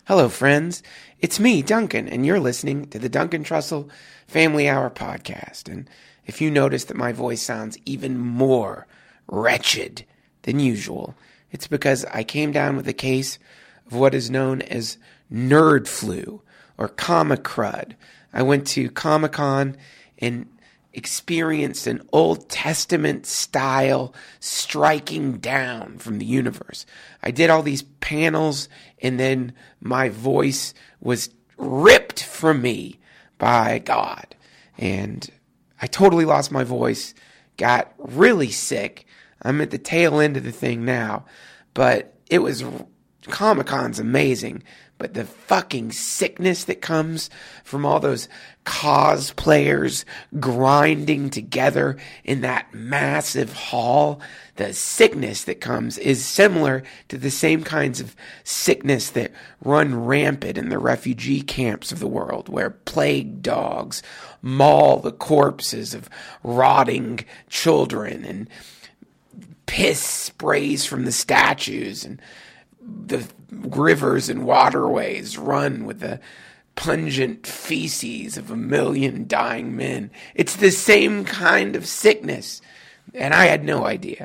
Hello, friends. It's me, Duncan, and you're listening to the Duncan Trussell Family Hour podcast. And if you notice that my voice sounds even more wretched than usual, it's because I came down with a case of what is known as nerd flu or comic crud. I went to Comic-Con and experienced an Old Testament style striking down from the universe. I did all these panels and then my voice was ripped from me by God. And I totally lost my voice, got really sick. I'm at the tail end of the thing now, but Comic-Con's amazing. But the fucking sickness that comes from all those cosplayers grinding together in that massive hall, the sickness that comes is similar to the same kinds of sickness that run rampant in the refugee camps of the world, where plague dogs maul the corpses of rotting children and piss sprays from the statues, and the rivers and waterways run with the pungent feces of 1 million dying men. It's the same kind of sickness. And I had no idea.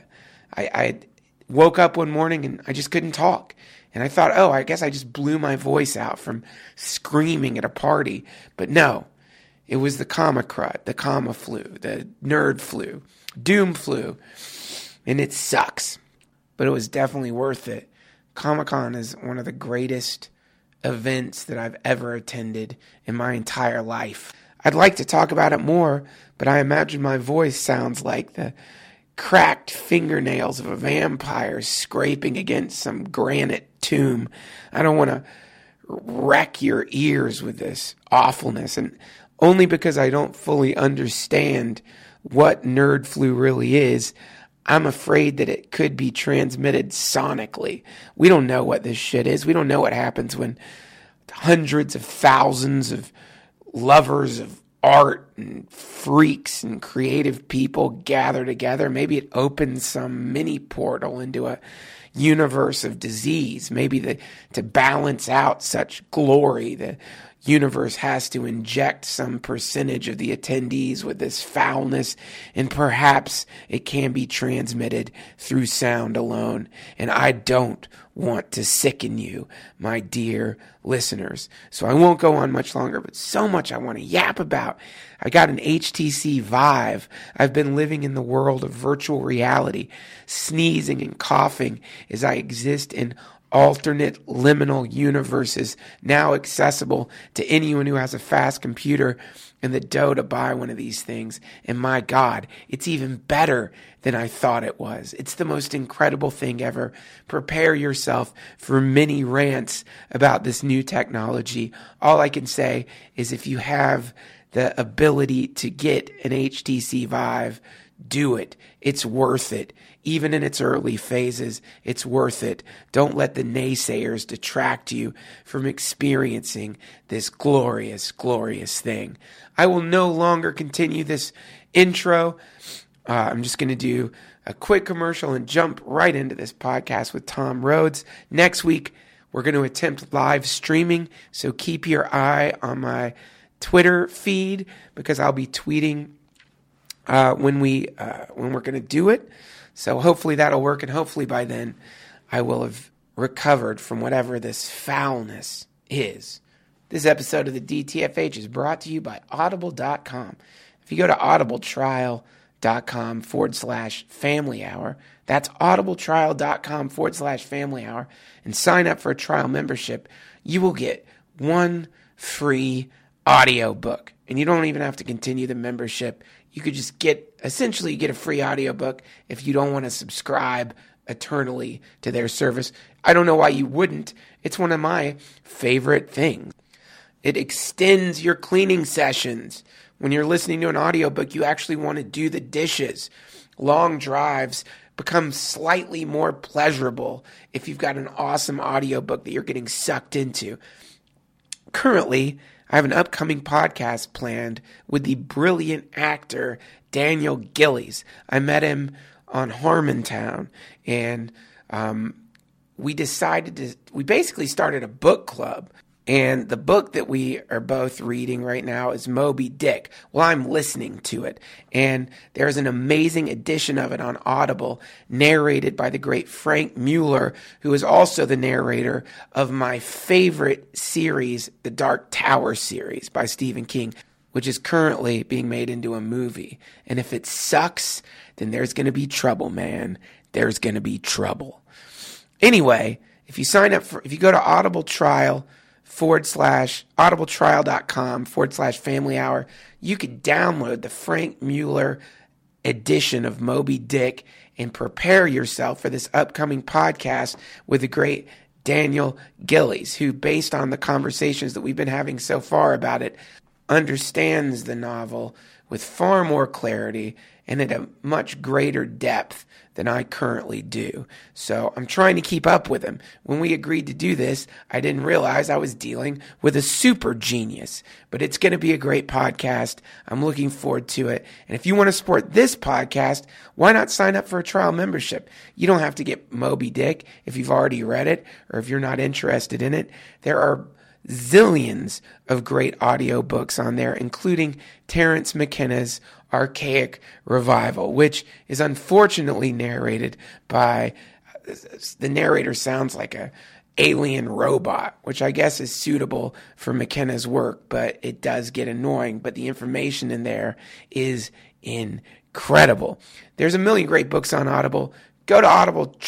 I woke up one morning and I just couldn't talk. And I thought, I guess I just blew my voice out from screaming at a party. But no, it was the comic crud, the comma flu, the nerd flu, doom flu. And it sucks. But it was definitely worth it. Comic-Con is one of the greatest events that I've ever attended in my entire life. I'd like to talk about it more, but I imagine my voice sounds like the cracked fingernails of a vampire scraping against some granite tomb. I don't want to wreck your ears with this awfulness, and only because I don't fully understand what nerd flu really is, I'm afraid that it could be transmitted sonically. We don't know what this shit is. We don't know what happens when hundreds of thousands of lovers of art and freaks and creative people gather together. Maybe it opens some mini portal into a universe of disease. Maybe to balance out such glory, the universe has to inject some percentage of the attendees with this foulness, and perhaps it can be transmitted through sound alone. And I don't want to sicken you, my dear listeners. So I won't go on much longer, but so much I want to yap about. I got an HTC Vive. I've been living in the world of virtual reality, sneezing and coughing as I exist in alternate liminal universes now accessible to anyone who has a fast computer and the dough to buy one of these things. And my God, it's even better than I thought it was. It's the most incredible thing ever. Prepare yourself for many rants about this new technology. All I can say is if you have the ability to get an HTC Vive, do it. It's worth it. Even in its early phases, it's worth it. Don't let the naysayers detract you from experiencing this glorious, glorious thing. I will no longer continue this intro. I'm just going to do a quick commercial and jump right into this podcast with Tom Rhodes. Next week, we're going to attempt live streaming, so keep your eye on my Twitter feed because I'll be tweeting when we're going to do it. So hopefully that'll work, and hopefully by then I will have recovered from whatever this foulness is. This episode of the DTFH is brought to you by Audible.com. If you go to audibletrial.com/family hour, that's audibletrial.com/family hour, and sign up for a trial membership, you will get one free audiobook. And you don't even have to continue the membership. You could just get a free audiobook if you don't want to subscribe eternally to their service. I don't know why you wouldn't. It's one of my favorite things. It extends your cleaning sessions. When you're listening to an audiobook, you actually want to do the dishes. Long drives become slightly more pleasurable if you've got an awesome audiobook that you're getting sucked into. Currently, I have an upcoming podcast planned with the brilliant actor Daniel Gillies. I met him on Harmontown, and we basically started a book club. And the book that we are both reading right now is Moby Dick. Well, I'm listening to it. And there's an amazing edition of it on Audible, narrated by the great Frank Mueller, who is also the narrator of my favorite series, the Dark Tower series by Stephen King, which is currently being made into a movie. And if it sucks, then there's going to be trouble, man. There's going to be trouble. Anyway, if you go to audibletrial.com/family hour, you could download the Frank Mueller edition of Moby Dick and prepare yourself for this upcoming podcast with the great Daniel Gillies, who, based on the conversations that we've been having so far about it, understands the novel with far more clarity and at a much greater depth than I currently do. So I'm trying to keep up with him. When we agreed to do this, I didn't realize I was dealing with a super genius. But it's going to be a great podcast. I'm looking forward to it. And if you want to support this podcast, why not sign up for a trial membership? You don't have to get Moby Dick if you've already read it or if you're not interested in it. There are zillions of great audiobooks on there, including Terence McKenna's Archaic Revival, which is unfortunately narrated by, the narrator sounds like a alien robot, which I guess is suitable for McKenna's work, but it does get annoying. But the information in there is incredible. There's a million great books on Audible. Go to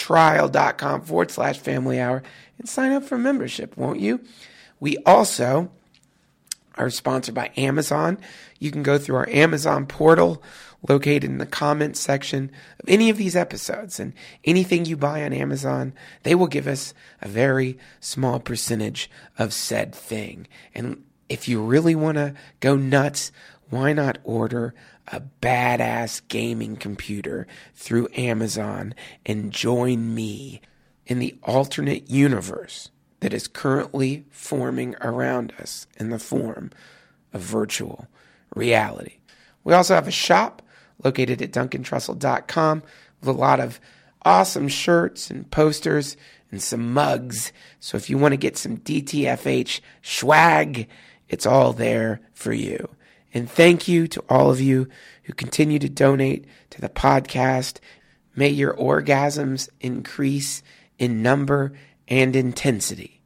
audibletrial.com/family hour and sign up for membership, won't you? We also are sponsored by Amazon. You can go through our Amazon portal located in the comments section of any of these episodes. And anything you buy on Amazon, they will give us a very small percentage of said thing. And if you really want to go nuts, why not order a badass gaming computer through Amazon and join me in the alternate universe that is currently forming around us in the form of virtual reality. We also have a shop located at DuncanTrussell.com with a lot of awesome shirts and posters and some mugs. So if you want to get some DTFH swag, it's all there for you. And thank you to all of you who continue to donate to the podcast. May your orgasms increase in number and intensity.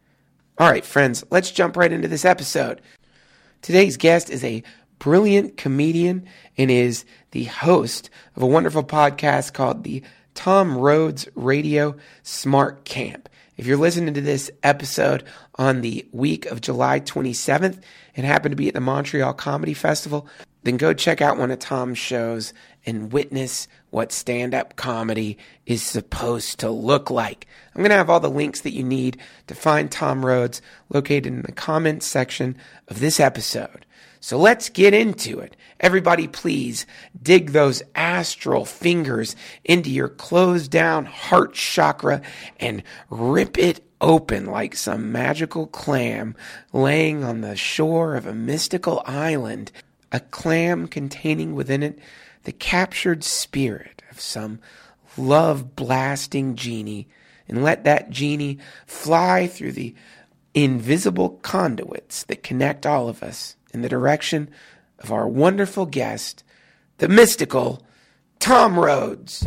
All right, friends, let's jump right into this episode. Today's guest is a brilliant comedian and is the host of a wonderful podcast called the Tom Rhodes Radio Smart Camp. If you're listening to this episode on the week of July 27th and happen to be at the Montreal Comedy Festival, then go check out one of Tom's shows and witness what stand-up comedy is supposed to look like. I'm going to have all the links that you need to find Tom Rhodes located in the comments section of this episode. So let's get into it. Everybody, please dig those astral fingers into your closed down heart chakra and rip it open like some magical clam laying on the shore of a mystical island, a clam containing within it the captured spirit of some love-blasting genie, and let that genie fly through the invisible conduits that connect all of us in the direction of our wonderful guest, the mystical Tom Rhodes.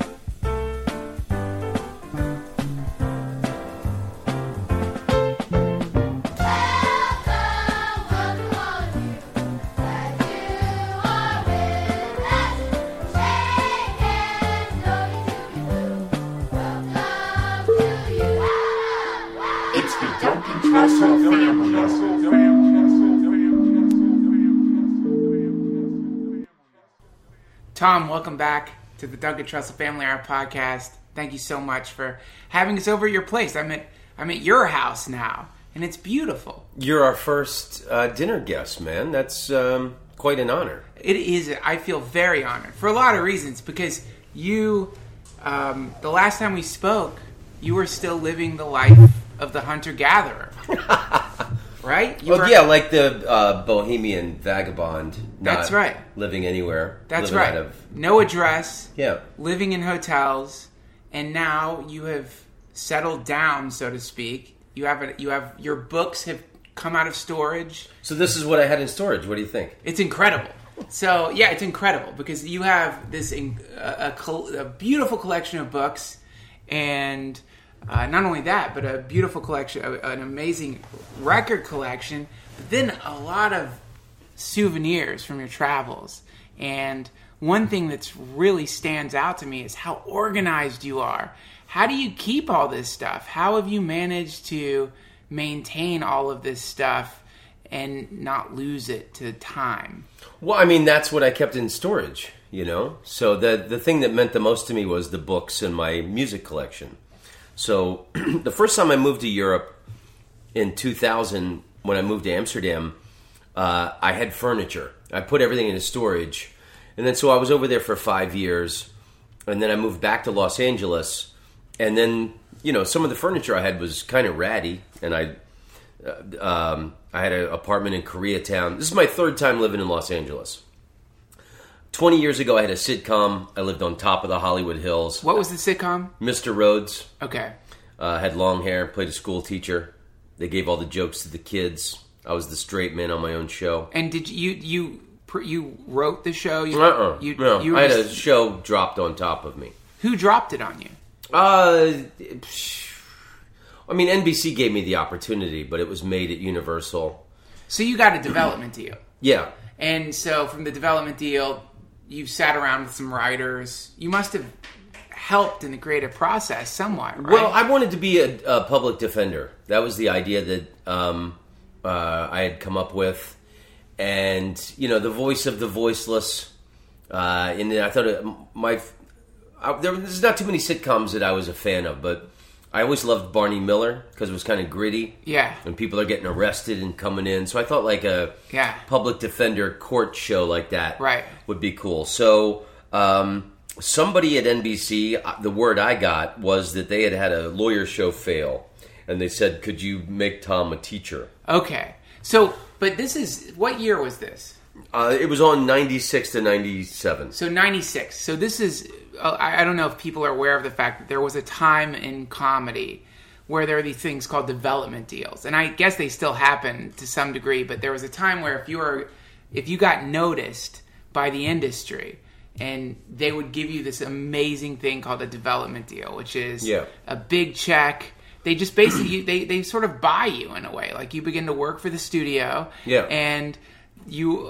Tom, welcome back to the Duncan Trussell Family Hour podcast. Thank you so much for having us over at your place. I'm at your house now, and it's beautiful. You're our first dinner guest, man. That's quite an honor. It is. I feel very honored for a lot of reasons, because you, the last time we spoke, you were still living the life of the hunter-gatherer. Right? Like the bohemian vagabond. That's right. Living anywhere. That's right. No address. Yeah. Living in hotels. And now you have settled down, so to speak. You have your books have come out of storage. So this is what I had in storage. What do you think? It's incredible. So yeah, it's incredible because you have this a beautiful collection of books, and not only that, but a beautiful collection, an amazing record collection. But then a lot of souvenirs from your travels. And one thing that's really stands out to me is how organized you are. How do you keep all this stuff? How have you managed to maintain all of this stuff and not lose it to time? Well, I mean, that's what I kept in storage, you know? So the thing that meant the most to me was the books and my music collection. So the first time I moved to Europe in 2000, when I moved to Amsterdam, I had furniture. I put everything into storage. And then so I was over there for 5 years. And then I moved back to Los Angeles. And then, you know, some of the furniture I had was kind of ratty. And I had an apartment in Koreatown. This is my third time living in Los Angeles. 20 years ago, I had a sitcom. I lived on top of the Hollywood Hills. What was the sitcom? Mr. Rhodes. Okay. Had long hair, played a school teacher. They gave all the jokes to the kids. I was the straight man on my own show. And did you wrote the show? No. I had a show dropped on top of me. Who dropped it on you? I mean, NBC gave me the opportunity, but it was made at Universal. So you got a development deal. Yeah. And so from the development deal, you sat around with some writers. You must have helped in the creative process somewhat, right? Well, I wanted to be a public defender. That was the idea that I had come up with. And, you know, the voice of the voiceless. And I thought there's not too many sitcoms that I was a fan of, but I always loved Barney Miller because it was kind of gritty. Yeah. And people are getting arrested and coming in. So I thought like a public defender court show like that would be cool. So somebody at NBC, the word I got was that they had a lawyer show fail. And they said, could you make Tom a teacher? Okay. So, but this is, what year was this? It was on 96 to 97. So 96. So this is, I don't know if people are aware of the fact that there was a time in comedy where there are these things called development deals. And I guess they still happen to some degree, but there was a time where if you got noticed by the industry, and they would give you this amazing thing called a development deal, which is a big check. They just basically, they sort of buy you in a way. Like you begin to work for the studio, and you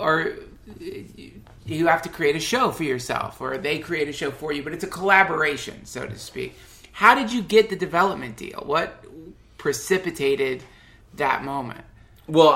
have to create a show for yourself, or they create a show for you, but it's a collaboration, so to speak. How did you get the development deal? What precipitated that moment? Well,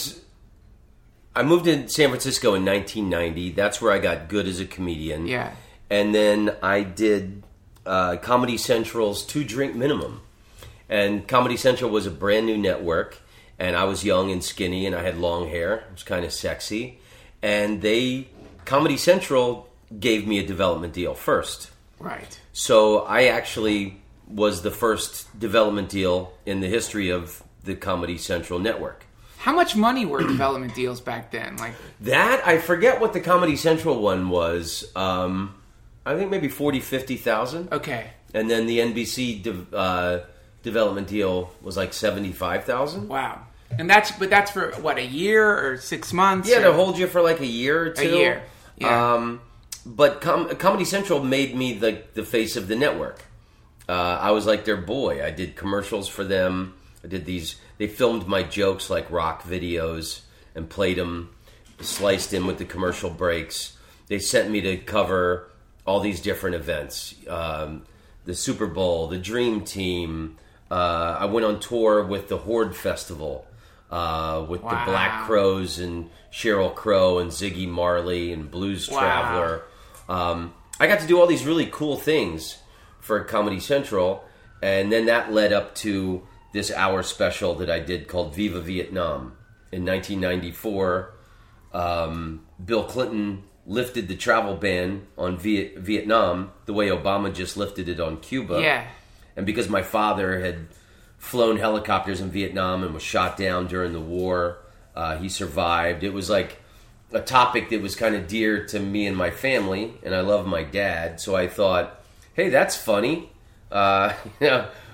I moved to San Francisco in 1990. That's where I got good as a comedian. Yeah. And then I did Comedy Central's 2 Drink Minimum. And Comedy Central was a brand new network, and I was young and skinny, and I had long hair. It was kind of sexy. And Comedy Central gave me a development deal first. Right. So I actually was the first development deal in the history of the Comedy Central network. How much money were development deals back then? Like that, I forget what the Comedy Central one was. I think maybe 40,000, 50,000. Okay. And then the NBC development deal was like 75,000. Wow. And that's for what, a year or 6 months? Yeah, to hold you for like a year or two. A year. Yeah. But Comedy Central made me the face of the network. I was like their boy. I did commercials for them. I did these. They filmed my jokes like rock videos and played them, sliced in with the commercial breaks. They sent me to cover all these different events. The Super Bowl, the Dream Team. I went on tour with the Horde Festival with the Black Crowes and Sheryl Crow and Ziggy Marley and Blues Traveler. I got to do all these really cool things for Comedy Central, and then that led up to this hour special that I did called Viva Vietnam. In 1994, Bill Clinton lifted the travel ban on Vietnam the way Obama just lifted it on Cuba. Yeah. And because my father had flown helicopters in Vietnam and was shot down during the war, he survived. It was like a topic that was kind of dear to me and my family, and I love my dad. So I thought, hey, that's funny.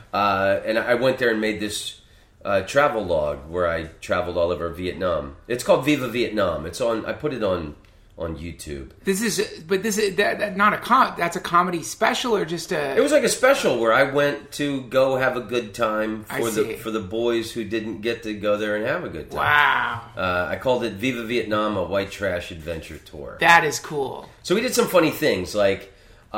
And I went there and made this travel log where I traveled all over Vietnam. It's called Viva Vietnam. It's on. I put it on YouTube. This is not a that's a comedy special or just a. It was like a special where I went to go have a good time I for the boys who didn't get to go there and have a good time. Wow. I called it Viva Vietnam, a white trash adventure tour. That is cool. So we did some funny things like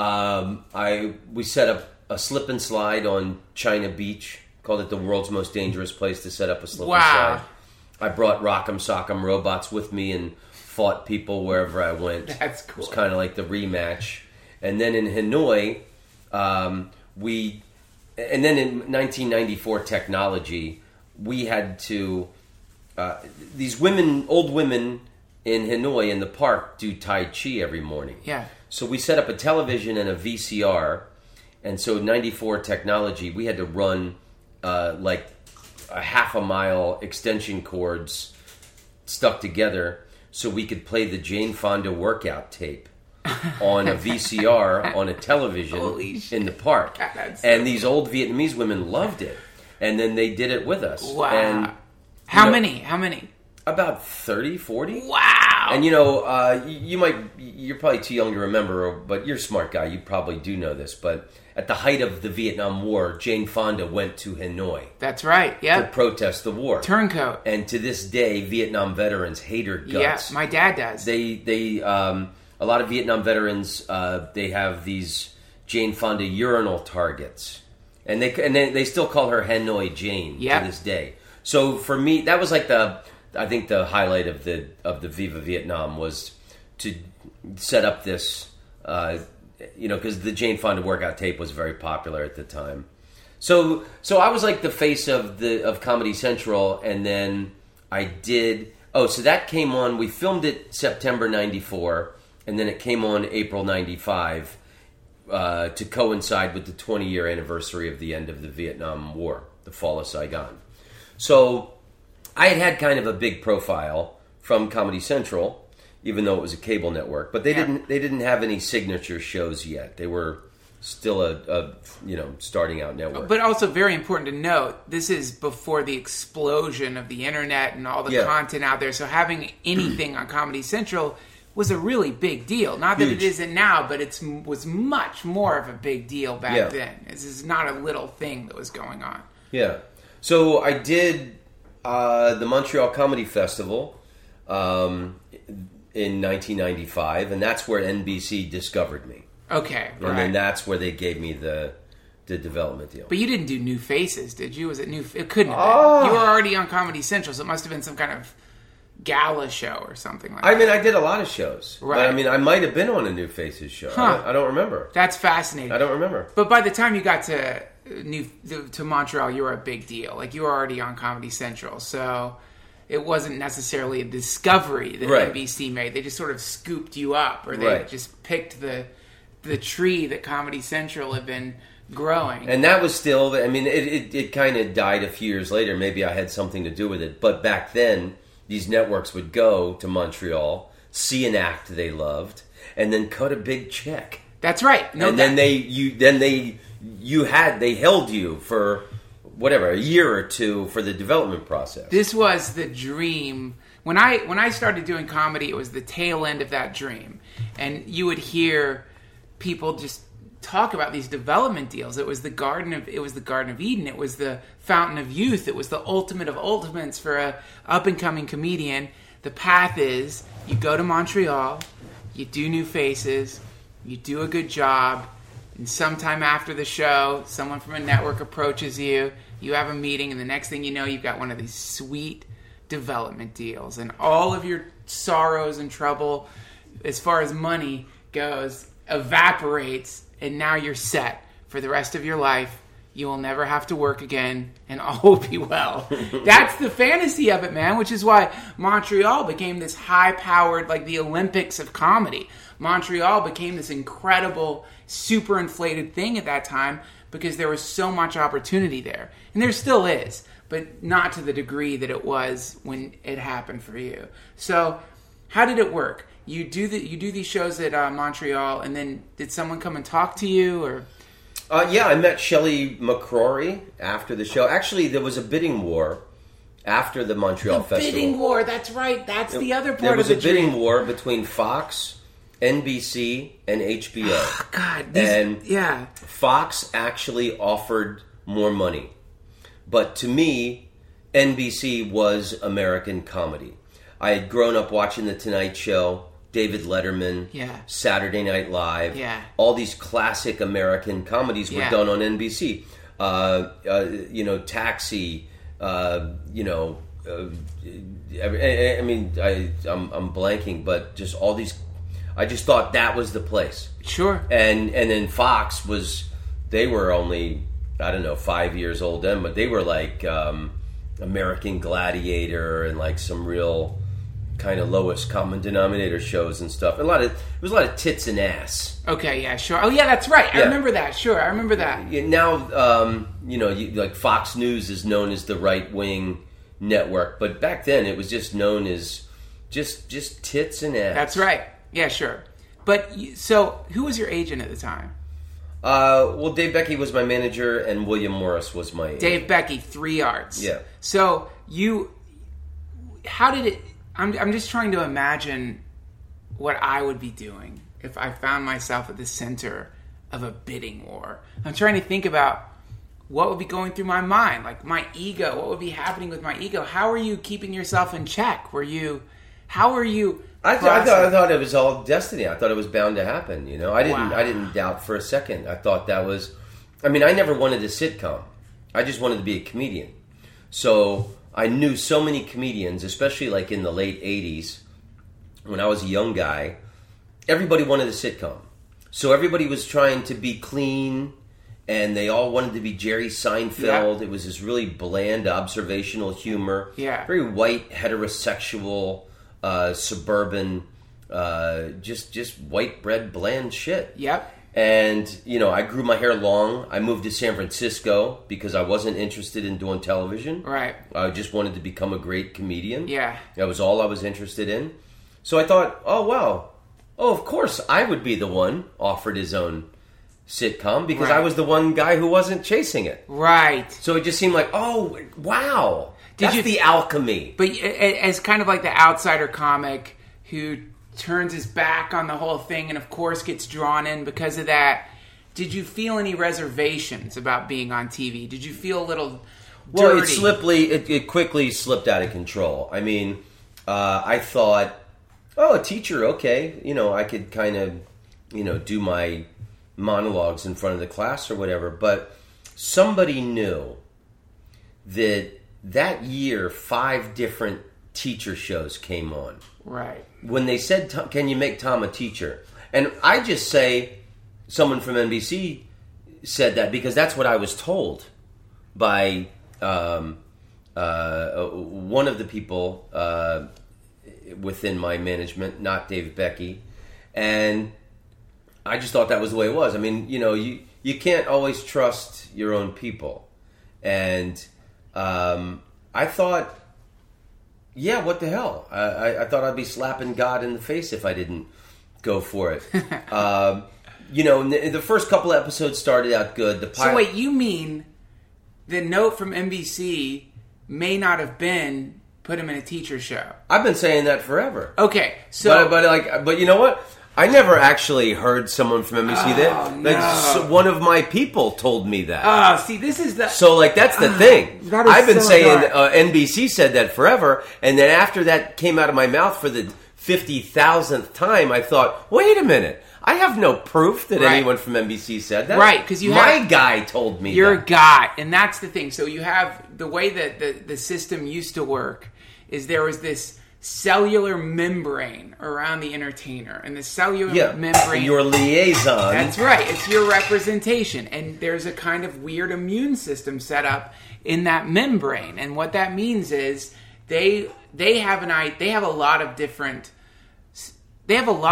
we set up a slip and slide on China Beach. Called it the world's most dangerous place to set up a slip and slide. I brought Rock'em Sock'em Robots with me and fought people wherever I went. That's cool. It was kind of like the rematch. And then in Hanoi, and then in 1994 technology, we had to, these old women in Hanoi in the park do Tai Chi every morning. Yeah. So we set up a television and a VCR, and so 94 technology, we had to run like a half a mile extension cords stuck together so we could play the Jane Fonda workout tape on a VCR on a television in the park. And these old Vietnamese women loved it. And then they did it with us. Wow. And, How many? About 30, 40. Wow. And you're probably too young to remember, but you're a smart guy. You probably do know this, but at the height of the Vietnam War, Jane Fonda went to Hanoi. That's right. To protest the war. Turncoat. And to this day, Vietnam veterans hate her guts. Yeah, my dad does. They a lot of Vietnam veterans, they have these Jane Fonda urinal targets, and they still call her Hanoi Jane to this day. So for me, that was like I think the highlight of the Viva Vietnam was to set up this. Because the Jane Fonda workout tape was very popular at the time. So I was like the face of Comedy Central, and then I did. Oh, so that came on. We filmed it September '94, and then it came on April '95 to coincide with the 20-year anniversary of the end of the Vietnam War, the fall of Saigon. So I had kind of a big profile from Comedy Central, even though it was a cable network, but they didn't have any signature shows yet. They were still a starting out network. But also very important to note, this is before the explosion of the internet and all the content out there. So having anything on Comedy Central was a really big deal. Not that it isn't now, but it was much more of a big deal back then. This is not a little thing that was going on. Yeah. So I did the Montreal Comedy Festival in 1995, and that's where NBC discovered me. Okay, and then that's where they gave me the development deal. But you didn't do New Faces, did you? Was it New? It couldn't have been. You were already on Comedy Central, so it must have been some kind of gala show or something like that. I mean, I did a lot of shows. Right. But, I mean, I might have been on a New Faces show. Huh. I don't remember. That's fascinating. I don't remember. But by the time you got to Montreal, you were a big deal. Like, you were already on Comedy Central, so it wasn't necessarily a discovery that NBC made. They just sort of scooped you up, or they just picked the tree that Comedy Central had been growing. And that was still, I mean, it kind of died a few years later. Maybe I had something to do with it. But back then, these networks would go to Montreal, see an act they loved, and then cut a big check. That's right. Then they held you for whatever, a year or two for the development process. This was the dream. When I started doing comedy, it was the tail end of that dream. And you would hear people just talk about these development deals. It was the Garden of Eden. It was the Fountain of Youth. It was the ultimate of ultimates for a up and coming comedian. The path is you go to Montreal, you do New Faces, you do a good job, and sometime after the show, someone from a network approaches you, you have a meeting, and the next thing you know, you've got one of these sweet development deals, and all of your sorrows and trouble as far as money goes evaporates, and now you're set for the rest of your life. You will never have to work again, and all will be well. That's the fantasy of it, man, which is why Montreal became this high-powered, like the Olympics of comedy. Montreal became this incredible, super inflated thing at that time because there was so much opportunity there. And there still is, but not to the degree that it was when it happened for you. So how did it work? You do these shows at Montreal, and then did someone come and talk to you, or? Yeah, I met Shelley McCrory after the show. Actually, there was a bidding war after the Montreal Festival. Bidding war, that's right. That's the other part of the the dream. There was a bidding war between Fox, NBC, and HBO. Oh, God. And Fox actually offered more money. But to me, NBC was American comedy. I had grown up watching The Tonight Show, David Letterman, Saturday Night Live. Yeah. All these classic American comedies were done on NBC. Taxi. I'm blanking, but just all these. I just thought that was the place. Sure. And then Fox they were only, I don't know, 5 years old then, but they were like American Gladiator and like some real kind of lowest common denominator shows and stuff. It was a lot of tits and ass. Okay, yeah, sure. Oh, yeah, that's right. I remember that. Sure, I remember that. Now, like Fox News is known as the right wing network, but back then it was just known as just tits and ass. That's right. Yeah, sure. But so, who was your agent at the time? Well, Dave Becky was my manager, and William Morris was my agent. Dave Becky, 3 Arts. Yeah. So how did it? I'm just trying to imagine what I would be doing if I found myself at the center of a bidding war. I'm trying to think about what would be going through my mind, like my ego. What would be happening with my ego? How are you keeping yourself in check? How are you? I thought it was all destiny. I thought it was bound to happen. I didn't doubt for a second. I thought that was. I mean, I never wanted a sitcom. I just wanted to be a comedian. So I knew so many comedians, especially like in the late 80s, when I was a young guy. Everybody wanted a sitcom. So everybody was trying to be clean, and they all wanted to be Jerry Seinfeld. Yeah. It was this really bland, observational humor. Yeah. Very white, heterosexual, suburban, just white bread, bland shit. Yep. And, I grew my hair long. I moved to San Francisco because I wasn't interested in doing television. Right. I just wanted to become a great comedian. Yeah. That was all I was interested in. So I thought, oh, wow. Oh, of course I would be the one offered his own sitcom because I was the one guy who wasn't chasing it. Right. So it just seemed like, oh, wow. That's the alchemy. But as kind of like the outsider comic who turns his back on the whole thing and of course gets drawn in because of that, did you feel any reservations about being on TV? Did you feel a little dirty? Well, it quickly slipped out of control. I mean, I thought, oh, a teacher, okay. I could kind of, do my monologues in front of the class or whatever. But somebody knew that year 5 different teacher shows came on. Right. When they said, can you make Tom a teacher? And I just say someone from NBC said that because that's what I was told by one of the people within my management, not Dave Becky. And I just thought that was the way it was. I mean, you can't always trust your own people. And I thought, yeah, what the hell? I thought I'd be slapping God in the face if I didn't go for it. The first couple of episodes started out good. So wait, you mean the note from NBC may not have been put him in a teacher show? I've been saying that forever. Okay, so but you know what? I never actually heard someone from NBC one of my people told me that. Oh, see, this is the... So, that's the thing. I've been saying NBC said that forever, and then after that came out of my mouth for the 50,000th time, I thought, wait a minute. I have no proof that anyone from NBC said that. Right, because my guy told me your guy, and that's the thing. So you have... The way that the system used to work is there was this cellular membrane around the entertainer, and the cellular membrane, your liaison. That's right. It's your representation, and there's a kind of weird immune system set up in that membrane. And what that means is they have a lot of different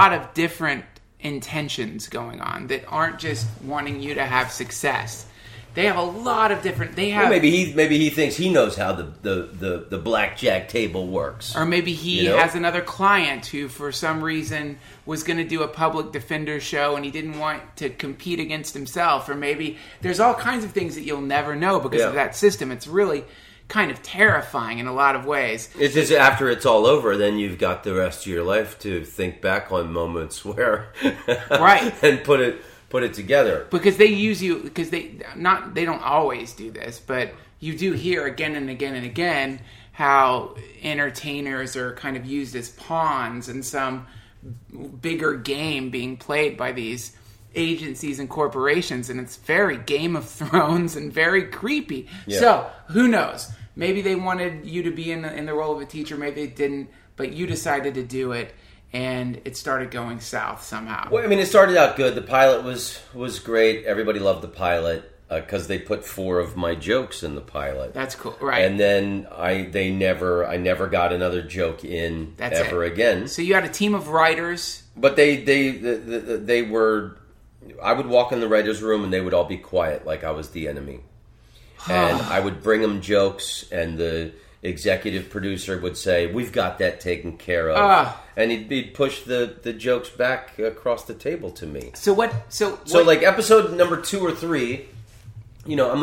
intentions going on that aren't just wanting you to have success. They have a lot of different. They have Well, maybe he thinks he knows how the blackjack table works, or maybe he has another client who, for some reason, was going to do a public defender show and he didn't want to compete against himself, or maybe there's all kinds of things that you'll never know because of that system. It's really kind of terrifying in a lot of ways. It's just after it's all over, then you've got the rest of your life to think back on moments where, right, and put it together. Because they use you, because they don't always do this, but you do hear again and again and again how entertainers are kind of used as pawns in some bigger game being played by these agencies and corporations, and it's very Game of Thrones and very creepy. Yeah. So, who knows? Maybe they wanted you to be in the role of a teacher, maybe they didn't, but you decided to do it. And it started going south somehow. Well, I mean, it started out good. The pilot was great. Everybody loved the pilot because they put 4 of my jokes in the pilot. That's cool, right? And then I never got another joke in ever again. So you had a team of writers, but they were. I would walk in the writers' room and they would all be quiet, like I was the enemy. And I would bring them jokes, and the executive producer would say, "We've got that taken care of," and he'd push the jokes back across the table to me. So what? So like episode number 2 or 3, I'm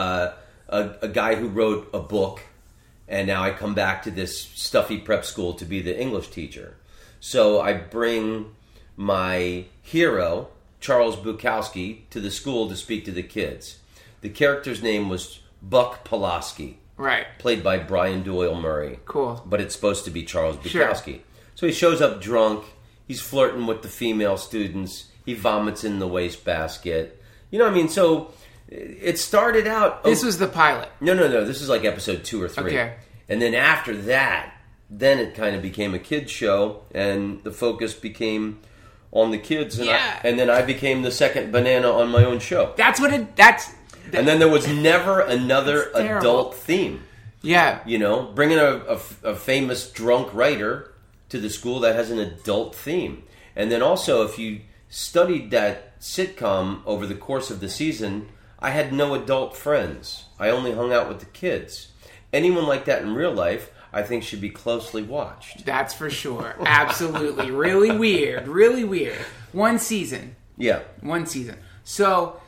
a guy who wrote a book, and now I come back to this stuffy prep school to be the English teacher. So I bring my hero, Charles Bukowski, to the school to speak to the kids. The character's name was Buck Pulaski. Right. Played by Brian Doyle Murray. Cool. But it's supposed to be Charles Bukowski. Sure. So he shows up drunk. He's flirting with the female students. He vomits in the wastebasket. You know what I mean? So it started out... This was the pilot. No. This is like episode 2 or 3. Okay. And then after that, then it kind of became a kid's show, and the focus became on the kids. And, and then I became the second banana on my own show. And then there was never another adult theme. Yeah. Bringing a famous drunk writer to the school that has an adult theme. And then also, if you studied that sitcom over the course of the season, I had no adult friends. I only hung out with the kids. Anyone like that in real life, I think, should be closely watched. That's for sure. Absolutely. Really weird. Really weird. One season. Yeah. One season. So...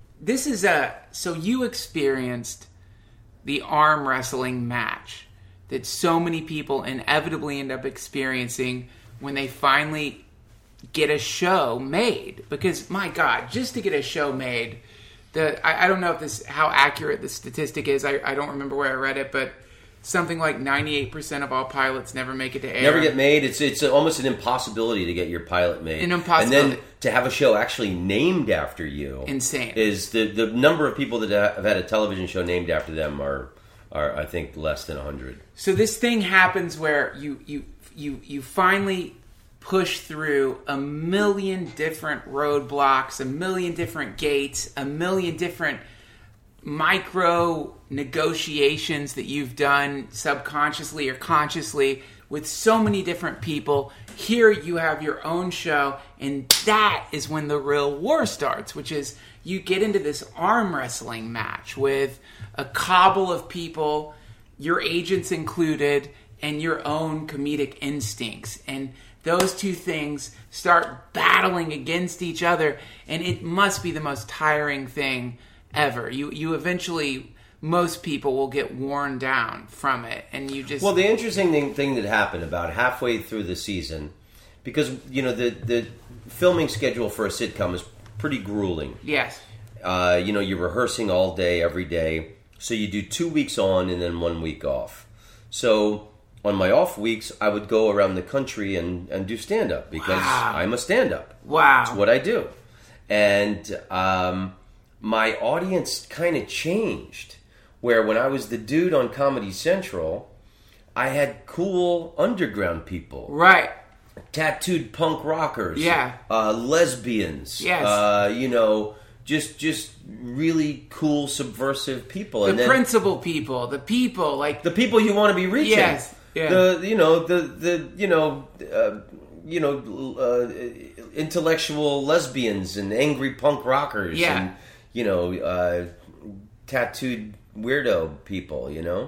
So you experienced the arm wrestling match that so many people inevitably end up experiencing when they finally get a show made. Because, my God, just to get a show made, I don't know how accurate the statistic is. I don't remember where I read it, but something like 98% of all pilots never make it to air. Never get made. It's almost an impossibility to get your pilot made. An impossibility. And then to have a show actually named after you. Insane. Is the number of people that have had a television show named after them are I think less than 100. So this thing happens where you finally push through a million different roadblocks, a million different gates, a million different micro negotiations that you've done subconsciously or consciously with so many different people. Here you have your own show, and that is when the real war starts, which is you get into this arm wrestling match with a cobble of people, your agents included, and your own comedic instincts. And those two things start battling against each other, and it must be the most tiring thing ever. You eventually, most people will get worn down from it, and you just... Well, the interesting thing that happened about halfway through the season, because, the filming schedule for a sitcom is pretty grueling. Yes. You're rehearsing all day, every day, so you do 2 weeks on and then 1 week off. So on my off weeks, I would go around the country and do stand-up, because I'm a stand-up. Wow. It's what I do. And my audience kind of changed, where when I was the dude on Comedy Central, I had cool underground people. Right. Tattooed punk rockers. Yeah. Lesbians. Yes. Just really cool subversive people. The principal people, the people like the people you want to be reaching. Yes. Yeah. Intellectual lesbians and angry punk rockers. Yeah. And tattooed weirdo people, you know.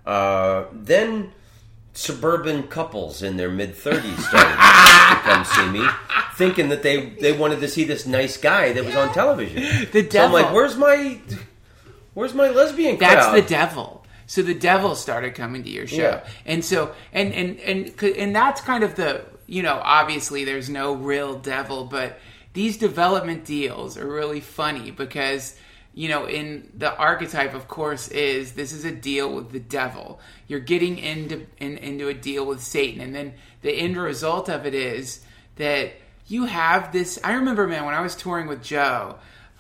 Then suburban couples in their mid-30s started to come see me, thinking that they wanted to see this nice guy that was on television. The devil. So I'm like, where's my lesbian crowd? That's the devil. So the devil started coming to your show. Yeah. And so, and that's kind of the, obviously there's no real devil, but these development deals are really funny because, in the archetype, of course, this is a deal with the devil. You're getting into a deal with Satan. And then the end result of it is that you have this. I remember, man, when I was touring with Joe,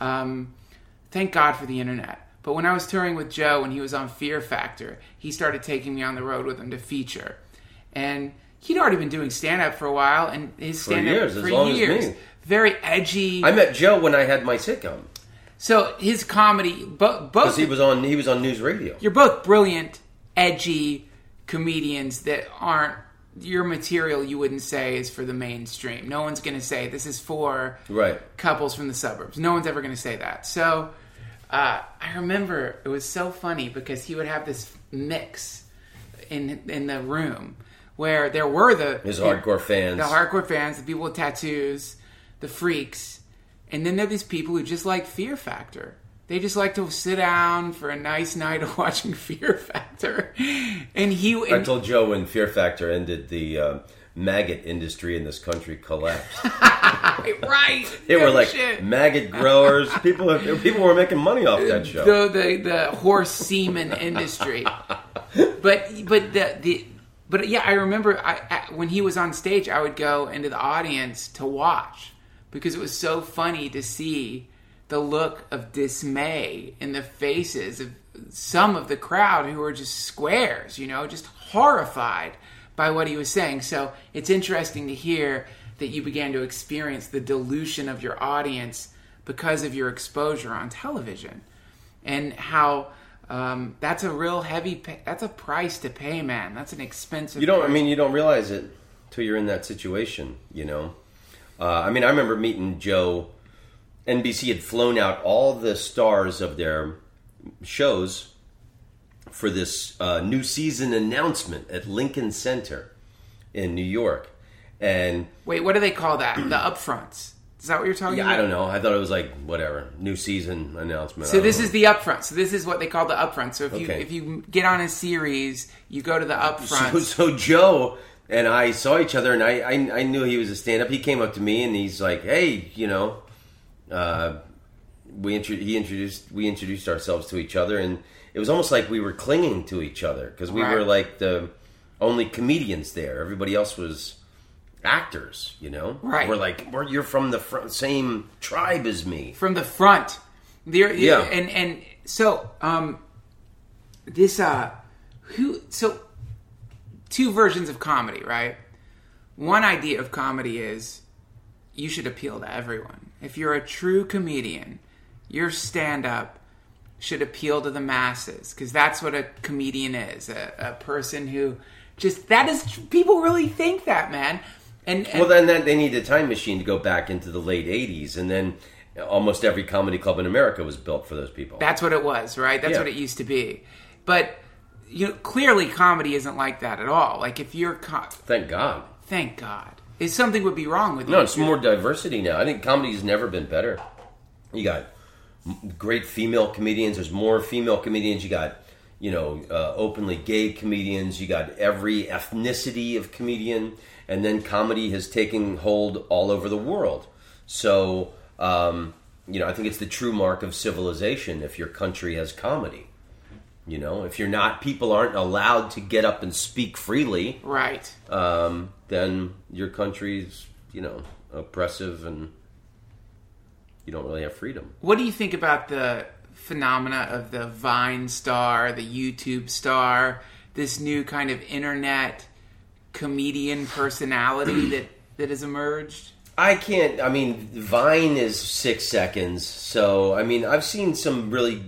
thank God for the internet. But when I was touring with Joe, when he was on Fear Factor, he started taking me on the road with him to feature. And he'd already been doing stand-up for a while. And his stand-up for years. Very edgy. I met Joe when I had my sitcom. So his comedy, both because he was on news radio. You're both brilliant, edgy comedians that aren't your material. You wouldn't say is for the mainstream. No one's going to say this is for couples from the suburbs. No one's ever going to say that. So I remember it was so funny because he would have this mix in the room where there were his hardcore fans, the people with tattoos, the freaks. And then there are these people who just like Fear Factor. They just like to sit down for a nice night of watching Fear Factor. I told Joe when Fear Factor ended, the maggot industry in this country collapsed. Right. They were like maggot growers. People were making money off that show. The horse semen industry. But yeah, I remember when he was on stage, I would go into the audience to watch. Because it was so funny to see the look of dismay in the faces of some of the crowd who were just squares, just horrified by what he was saying. So it's interesting to hear that you began to experience the dilution of your audience because of your exposure on television. And how that's a real that's a price to pay, man. That's an expensive You don't realize it till you're in that situation, I remember meeting Joe. NBC had flown out all the stars of their shows for this new season announcement at Lincoln Center in New York. And wait, what do they call that? The upfronts? Is that what you're talking about? I don't know. I thought it was like whatever new season announcement. So this is the upfront. So this is what they call the upfront. So if you get on a series, you go to the upfront. So Joe and I saw each other, and I knew he was a stand-up. He came up to me, and he's like, "Hey, we introduced ourselves to each other, and it was almost like we were clinging to each other because we were like the only comedians there. Everybody else was actors, Right? We're like, you're from the same tribe as me, from the front. And so two versions of comedy, right? One idea of comedy is you should appeal to everyone. If you're a true comedian, your stand-up should appeal to the masses, because that's what a comedian is, a person who people really think that, man. And well, then they need a time machine to go back into the late 80s, and then almost every comedy club in America was built for those people. That's what it was, right? That's what it used to be. But clearly comedy isn't like that at all. Like if you're... Thank God. Something would be wrong with you. No, it's more diversity now. I think comedy's never been better. You got great female comedians. There's more female comedians. You got, openly gay comedians. You got every ethnicity of comedian. And then comedy has taken hold all over the world. So, I think it's the true mark of civilization if your country has comedy. If you're not, people aren't allowed to get up and speak freely. Right. Then your country's, oppressive and you don't really have freedom. What do you think about the phenomena of the Vine star, the YouTube star, this new kind of internet comedian personality that has emerged? Vine is 6 seconds. So, I've seen some really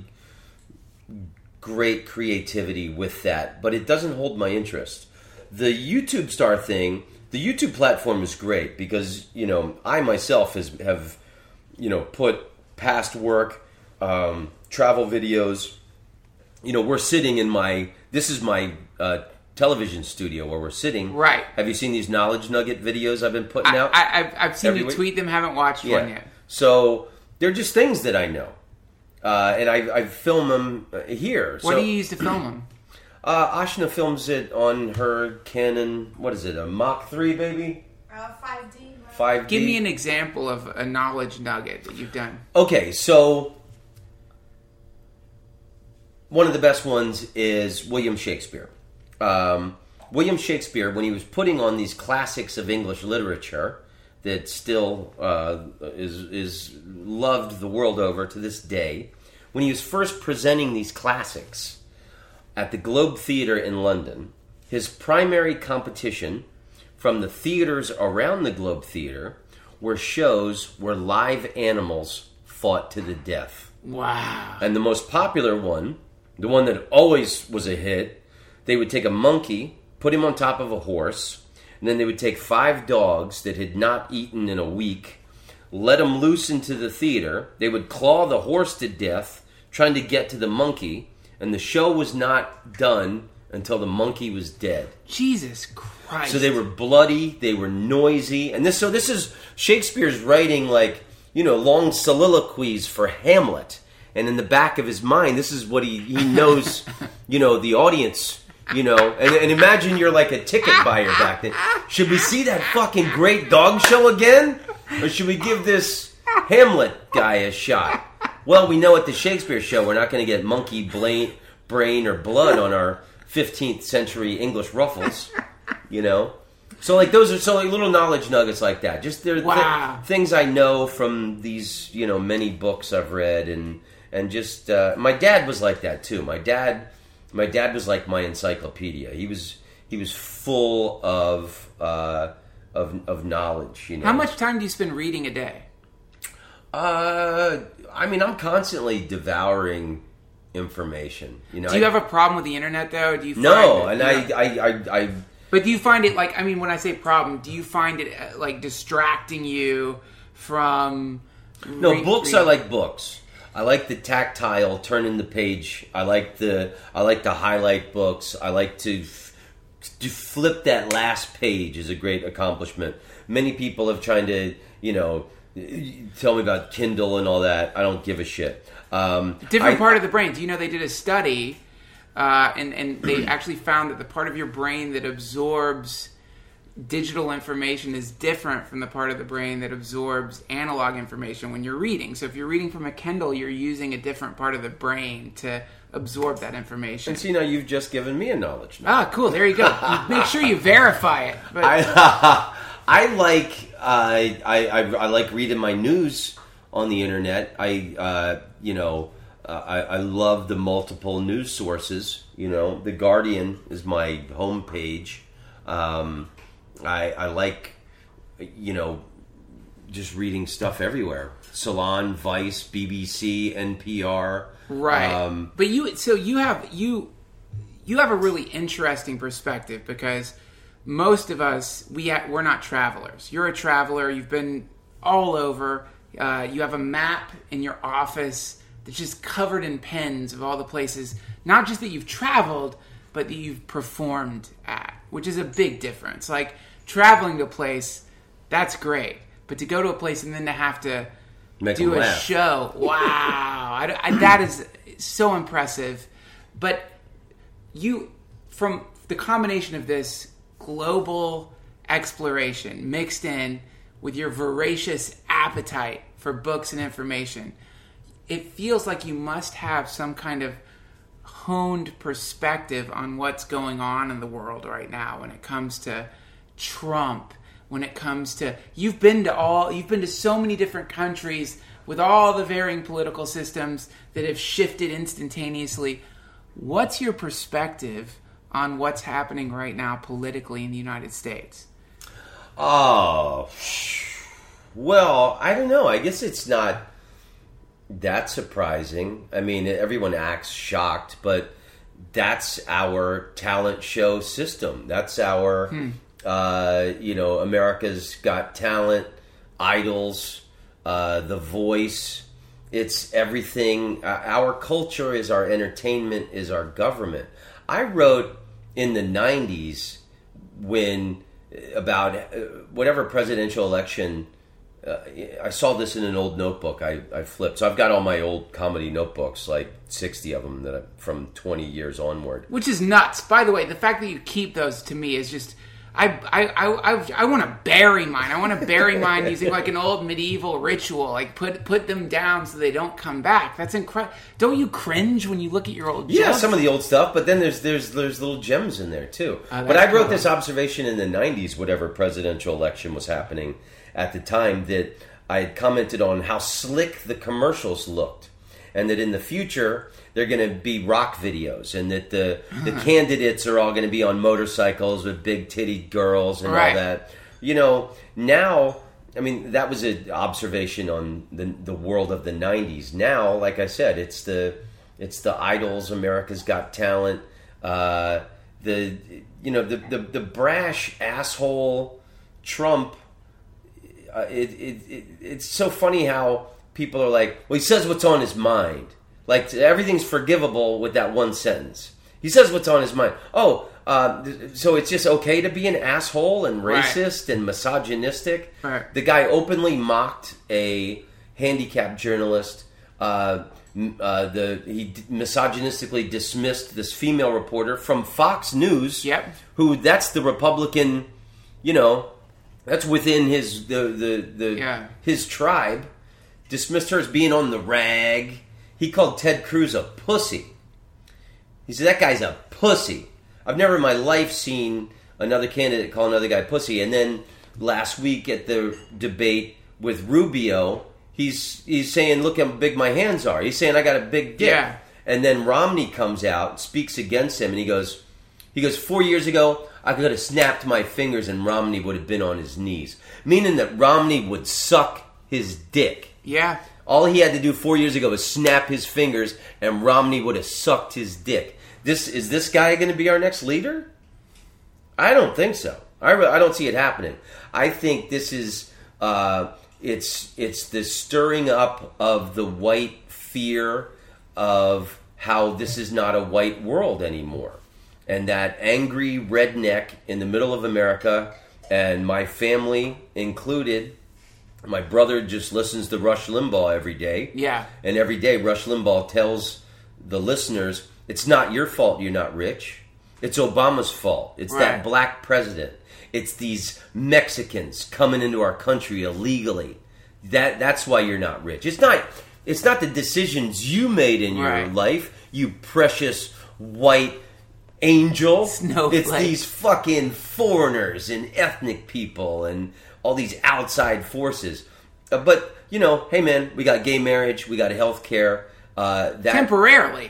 great creativity with that, but it doesn't hold my interest. The YouTube star thing, the YouTube platform is great because, I myself have put past work, travel videos. You know, we're sitting in this is my television studio where we're sitting. Right. Have you seen these knowledge nugget videos I've been putting out? I've seen every you week? tweet them, haven't watched one yet. So they're just things that I know. And I film them here. What do you use to film them? Ashna films it on her Canon, what is it, a Mach 3, baby? 5D. 5D. Give me an example of a knowledge nugget that you've done. Okay, so one of the best ones is William Shakespeare. William Shakespeare, when he was putting on these classics of English literature that still is loved the world over to this day, when he was first presenting these classics at the Globe Theatre in London, his primary competition from the theaters around the Globe Theatre were shows where live animals fought to the death. Wow. And the most popular one, the one that always was a hit, they would take a monkey, put him on top of a horse, and then they would take 5 dogs that had not eaten in a week, let them loose into the theater. They would claw the horse to death, trying to get to the monkey, and the show was not done until the monkey was dead. Jesus Christ. So they were bloody, they were noisy, and this is Shakespeare's writing long soliloquies for Hamlet. And in the back of his mind, this is what he knows, the audience, and imagine you're like a ticket buyer back then. Should we see that fucking great dog show again? Or should we give this Hamlet guy a shot? Well, we know at the Shakespeare show we're not going to get monkey brain or blood on our 15th century English ruffles, So those are little knowledge nuggets like that. Just they're things I know from these, many books I've read and just my dad was like that too. My dad was like my encyclopedia. He was full of knowledge. How much time do you spend reading a day? I'm constantly devouring information. Do you have a problem with the internet though? Do you find no? it, And I But do you find it when I say problem, do you find it distracting you from? Books. I like books. I like the tactile turning the page. I like the highlight books. I like to flip that last page is a great accomplishment. Many people have tried to tell me about Kindle and all that. I don't give a shit. Different part of the brain. Do you know they did a study and they actually found that the part of your brain that absorbs digital information is different from the part of the brain that absorbs analog information when you're reading. So if you're reading from a Kindle, you're using a different part of the brain to absorb that information. And see, now you've just given me a knowledge. Ah, cool. There you go. Make sure you verify it. But I like reading my news on the internet. I love the multiple news sources. The Guardian is my homepage. I like, just reading stuff everywhere. Salon, Vice, BBC, NPR. Right. But you have a really interesting perspective because most of us, we're not travelers. You're a traveler. You've been all over. You have a map in your office that's just covered in pens of all the places, not just that you've traveled, but that you've performed at, which is a big difference. Like, traveling to a place, that's great. But to go to a place and then to have to do a show, wow. That is so impressive. But from the combination of this global exploration mixed in with your voracious appetite for books and information, it feels like you must have some kind of honed perspective on what's going on in the world right now when it comes to Trump, when it comes to you've been to so many different countries with all the varying political systems that have shifted instantaneously. What's your perspective on what's happening right now politically in the United States? Oh, well, I don't know. I guess it's not that surprising. I mean, everyone acts shocked, but that's our talent show system. That's our, America's Got Talent, Idols, The Voice. It's everything. Our culture is our entertainment, is our government. I wrote in the 90s when about whatever presidential election. I saw this in an old notebook I flipped. So I've got all my old comedy notebooks, like 60 of them that from 20 years onward. Which is nuts. By the way, the fact that you keep those to me is just... I want to bury mine. I want to bury mine using like an old medieval ritual. Like put them down so they don't come back. That's incredible. Don't you cringe when you look at your old Yeah, jokes? some of the old stuff, but then there's little gems in there too. But I wrote this observation in the 90s, whatever presidential election was happening at the time, that I had commented on how slick the commercials looked, and that in the future they're going to be rock videos, and that the candidates are all going to be on motorcycles with big titty girls and all that. You know, now, I mean, that was an observation on the world of the 90s. Now, like I said, it's the Idols, America's Got Talent, the brash asshole Trump. It's so funny how people are like, well, he says what's on his mind. Like, everything's forgivable with that one sentence. He says what's on his mind. Oh, so it's just okay to be an asshole and racist and misogynistic? Right. The guy openly mocked a handicapped journalist. He misogynistically dismissed this female reporter from Fox News. Yep. Who, that's the Republican, that's within his his tribe. Dismissed her as being on the rag. He called Ted Cruz a pussy. He said, that guy's a pussy. I've never in my life seen another candidate call another guy pussy. And then last week at the debate with Rubio, he's saying, look how big my hands are. He's saying, I got a big dick. Yeah. And then Romney comes out, speaks against him, and he goes, 4 years ago, I could have snapped my fingers and Romney would have been on his knees. Meaning that Romney would suck his dick. Yeah. All he had to do 4 years ago was snap his fingers, and Romney would have sucked his dick. Is this guy going to be our next leader? I don't think so. I don't see it happening. I think this is it's the stirring up of the white fear of how this is not a white world anymore, and that angry redneck in the middle of America, and my family included. My brother just listens to Rush Limbaugh every day. Yeah. And every day Rush Limbaugh tells the listeners, it's not your fault you're not rich. It's Obama's fault. It's that black president. It's these Mexicans coming into our country illegally. That's why you're not rich. It's not the decisions you made in your life, you precious white angel. Snowflake. It's these fucking foreigners and ethnic people and all these outside forces. But, hey man, we got gay marriage, we got health care. Temporarily.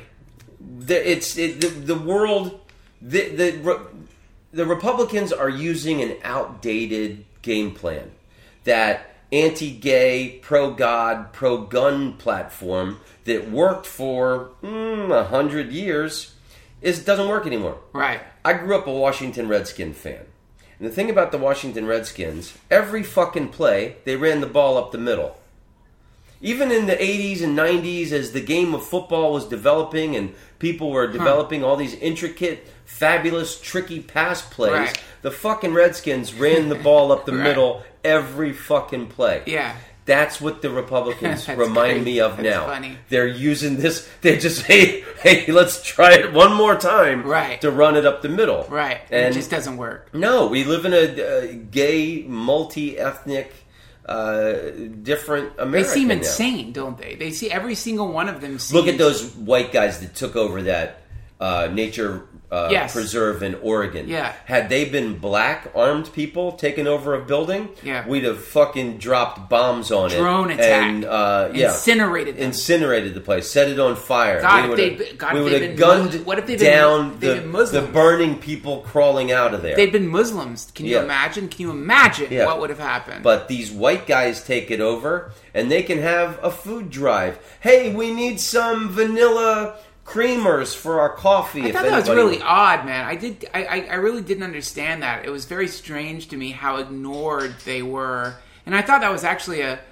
The world, the Republicans are using an outdated game plan. That anti-gay, pro-God, pro-gun platform that worked for 100 years doesn't work anymore. Right. I grew up a Washington Redskin fan. And the thing about the Washington Redskins, every fucking play, they ran the ball up the middle. Even in the 80s and 90s, as the game of football was developing and people were developing all these intricate, fabulous, tricky pass plays, the fucking Redskins ran the ball up the middle every fucking play. Yeah. That's what the Republicans remind me of now. Funny. They're using this. They just hey, let's try it one more time to run it up the middle. Right. And it just doesn't work. No, we live in a gay, multi-ethnic, different America. They seem now. insane, don't they? They see every single one of them. Look at those white guys that took over that nature preserve in Oregon. Yeah. Had they been black armed people taking over a building, we'd have fucking dropped bombs on Drone it. attack. And incinerated them. Incinerated the place. Set it on fire. God, we would have gunned what if they've down been the burning people crawling out of there. They've been Muslims. Can you imagine? Can you imagine what would have happened? But these white guys take it over, and they can have a food drive. Hey, we need some vanilla creamers for our coffee. I thought that was really odd, man. I really didn't understand that. It was very strange to me how ignored they were, and I thought that was actually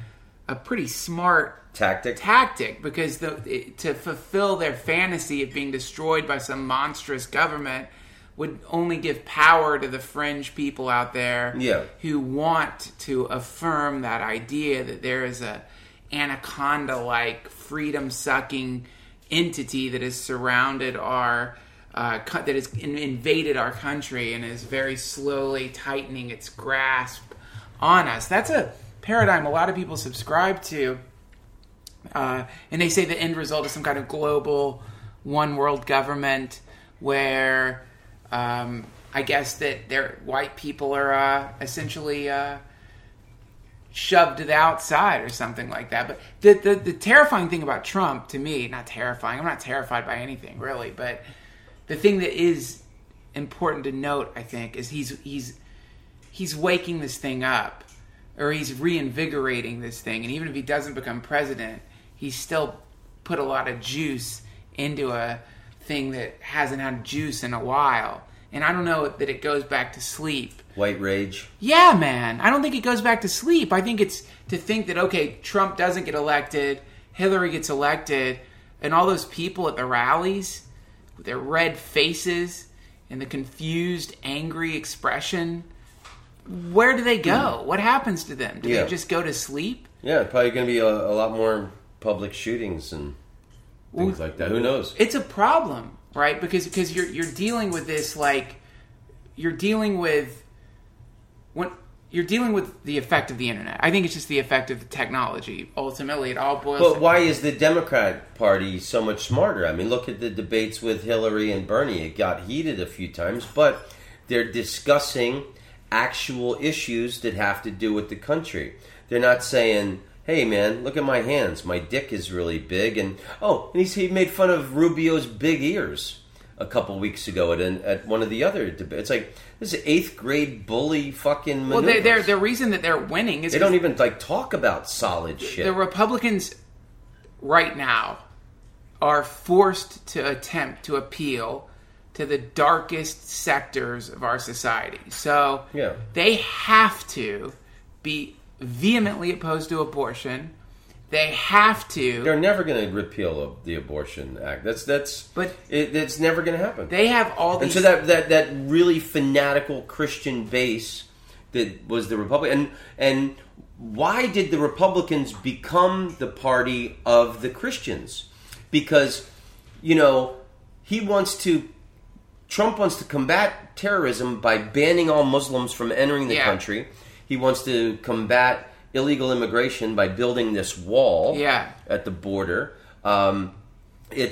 a pretty smart tactic because to fulfill their fantasy of being destroyed by some monstrous government would only give power to the fringe people out there who want to affirm that idea that there is a anaconda-like freedom-sucking entity that has surrounded our that has invaded our country and is very slowly tightening its grasp on us. That's a paradigm a lot of people subscribe to, and they say the end result is some kind of global one world government where I guess that white people are essentially shoved to the outside or something like that. But the terrifying thing about Trump, to me, not terrifying, I'm not terrified by anything really, but the thing that is important to note, I think, is he's waking this thing up, or he's reinvigorating this thing. And even if he doesn't become president, he's still put a lot of juice into a thing that hasn't had juice in a while. And I don't know that it goes back to sleep. White rage? Yeah, man. I don't think it goes back to sleep. I think it's to think that, okay, Trump doesn't get elected, Hillary gets elected, and all those people at the rallies with their red faces and the confused, angry expression, where do they go? What happens to them? Do they just go to sleep? Yeah, probably going to be a lot more public shootings and things like that. Who knows? It's a problem, right? Because you're dealing with this, like, you're dealing with the effect of the internet. I think it's just the effect of the technology. Ultimately, it all boils. But why is the Democrat Party so much smarter? I mean, look at the debates with Hillary and Bernie. It got heated a few times, but they're discussing actual issues that have to do with the country. They're not saying, hey man, look at my hands, my dick is really big, and he made fun of Rubio's big ears a couple weeks ago at one of the other debates. It's like, this is 8th grade bully fucking maneuvers. Well, the reason that they're winning is they don't even talk about solid shit. The Republicans right now are forced to attempt to appeal to the darkest sectors of our society. So they have to be vehemently opposed to abortion. They have to. They're never going to repeal the Abortion Act. It's never going to happen. They have all these. And so that really fanatical Christian base that was the Republican. And why did the Republicans become the party of the Christians? Because, Trump wants to combat terrorism by banning all Muslims from entering the country. He wants to combat illegal immigration by building this wall at the border. They're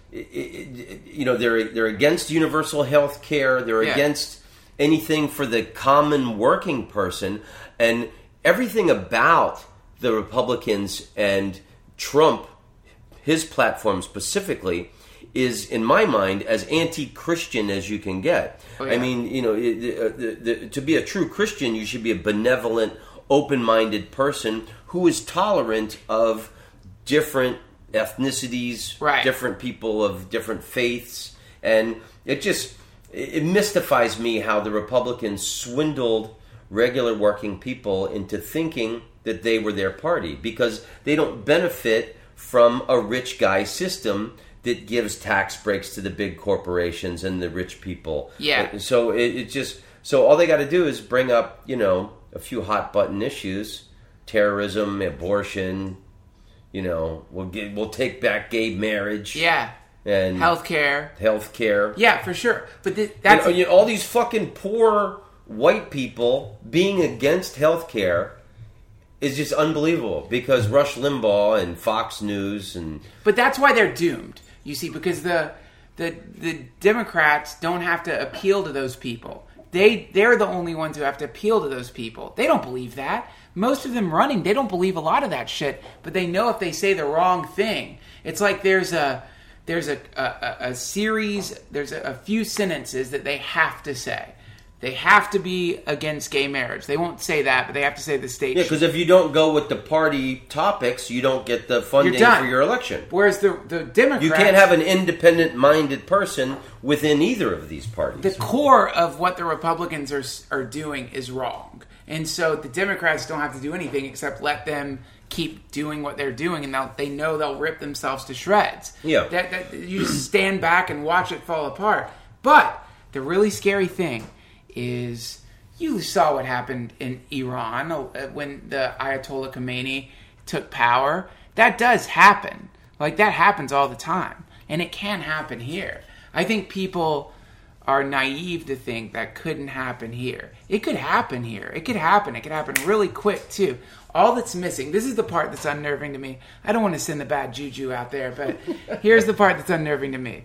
against universal health care. They're against anything for the common working person. And everything about the Republicans and Trump, his platform specifically, is, in my mind, as anti-Christian as you can get. I mean, to be a true Christian, you should be a benevolent, open-minded person who is tolerant of different ethnicities, different people of different faiths. And it mystifies me how the Republicans swindled regular working people into thinking that they were their party, because they don't benefit from a rich guy system that gives tax breaks to the big corporations and the rich people. Yeah. So so all they got to do is bring up, a few hot button issues, terrorism, abortion. We'll take back gay marriage. Yeah. And healthcare. Yeah, for sure. But that's all these fucking poor white people being against healthcare is just unbelievable, because Rush Limbaugh and Fox News and. But that's why they're doomed. You see, because the Democrats don't have to appeal to those people. They're the only ones who have to appeal to those people. They don't believe that. Most of them running, they don't believe a lot of that shit. But they know if they say the wrong thing, it's like there's a series, there's a few sentences that they have to say. They have to be against gay marriage. They won't say that, but they have to say the state. Yeah, because if you don't go with the party topics, you don't get the funding for your election. Whereas the Democrats... You can't have an independent-minded person within either of these parties. The core of what the Republicans are doing is wrong. And so the Democrats don't have to do anything except let them keep doing what they're doing, and they know they'll rip themselves to shreds. Yeah. That you just stand back and watch it fall apart. But the really scary thing is, you saw what happened in Iran when the Ayatollah Khomeini took power. That does happen. Like, that happens all the time. And it can happen here. I think people are naive to think that couldn't happen here. It could happen here. It could happen. It could happen really quick, too. All that's missing, this is the part that's unnerving to me. I don't want to send the bad juju out there, but here's the part that's unnerving to me.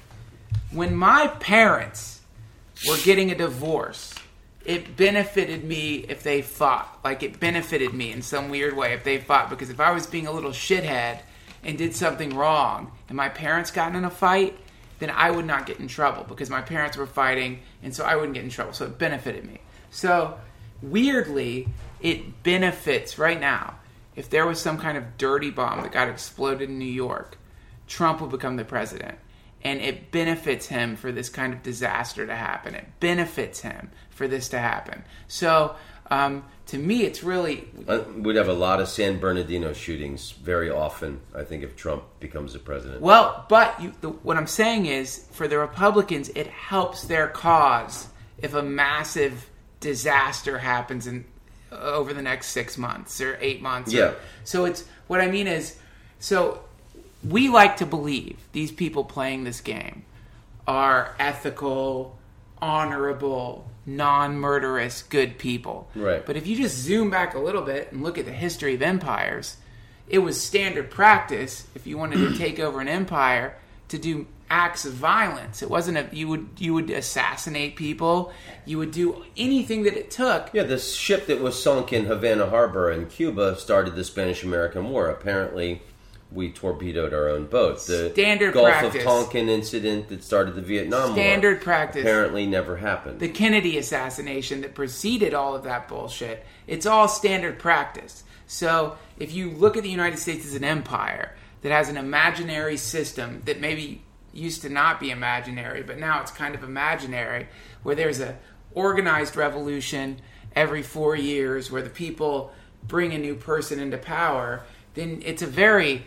When my parents were getting a divorce, it benefited me if they fought. Like, it benefited me in some weird way if they fought. Because if I was being a little shithead and did something wrong and my parents got in a fight, then I would not get in trouble because my parents were fighting, and so I wouldn't get in trouble. So it benefited me. So, weirdly, it benefits right now. If there was some kind of dirty bomb that got exploded in New York, Trump will become the president. And it benefits him for this kind of disaster to happen. It benefits him for this to happen. So, to me, it's really... We'd have a lot of San Bernardino shootings very often, I think, if Trump becomes the president. Well, but what I'm saying is, for the Republicans, it helps their cause if a massive disaster happens over the next 6 months or 8 months. Yeah. So it's... What I mean is... So we like to believe these people playing this game are ethical, honorable, non-murderous, good people. Right. But if you just zoom back a little bit and look at the history of empires, it was standard practice, if you wanted to take over an empire, to do acts of violence. It wasn't you would assassinate people, you would do anything that it took. Yeah, the ship that was sunk in Havana Harbor in Cuba started the Spanish-American War. Apparently, we torpedoed our own boat. The Standard Gulf practice. of Tonkin incident that started the Vietnam War. Standard practice. Apparently never happened. The Kennedy assassination that preceded all of that bullshit, it's all standard practice. So if you look at the United States as an empire that has an imaginary system that maybe used to not be imaginary, but now it's kind of imaginary, where there's a organized revolution every 4 years where the people bring a new person into power, then it's a very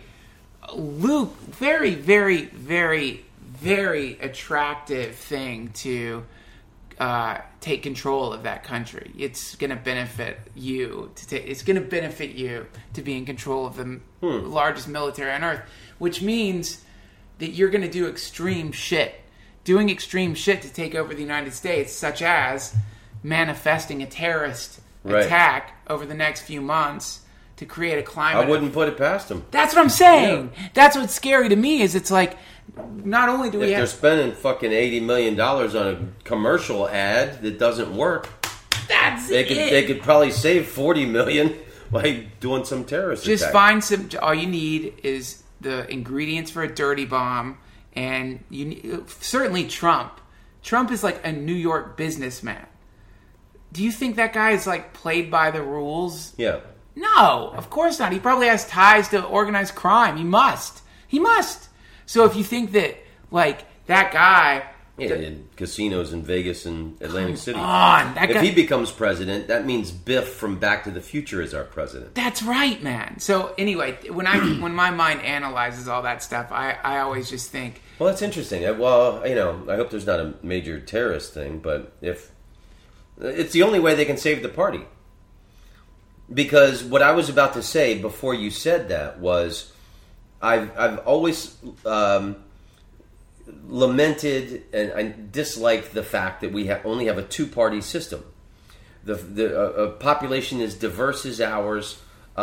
very, very, very, very attractive thing to take control of that country. It's going to benefit you it's going to benefit you to be in control of the largest military on earth, which means that you're going to do extreme shit. Doing extreme shit to take over the United States, such as manifesting a terrorist attack over the next few months to create a climate. I wouldn't put it past them. That's what I'm saying. Yeah. That's what's scary to me, is it's like, not only do we have... If they're spending fucking $80 million on a commercial ad that doesn't work, they could probably save $40 million by doing some terrorist Just attack. find some... All you need is the ingredients for a dirty bomb, and certainly Trump. Trump is like a New York businessman. Do you think that guy is like played by the rules? Yeah. No, of course not. He probably has ties to organized crime. He must. So if you think that, like, that guy... Yeah, in casinos in Vegas and Atlantic City. If he becomes president, that means Biff from Back to the Future is our president. That's right, man. So anyway, when my mind analyzes all that stuff, I always just think... Well, that's interesting. Well, I hope there's not a major terrorist thing, but if... It's the only way they can save the party. Because what I was about to say before you said that was, I've always lamented and I disliked the fact that we only have a two-party system. The population is diverse as ours,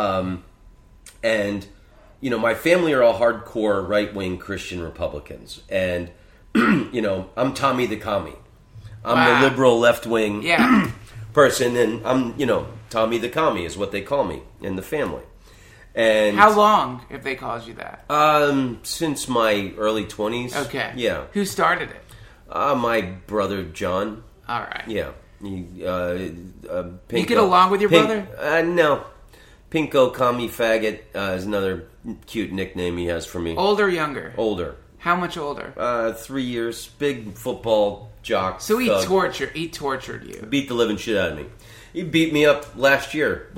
and my family are all hardcore right-wing Christian Republicans, and I'm Tommy the Commie. I'm the liberal left-wing person, and I'm Tommy the Commie is what they call me in the family. And how long have they called you that? Since my early 20s. Okay. Yeah. Who started it? My brother John. All right. Yeah. You get along with your brother? No. Pinko Commie Faggot is another cute nickname he has for me. Older or younger? Older. How much older? 3 years. Big football jock. So he thug. tortured you. Beat the living shit out of me. He beat me up last year while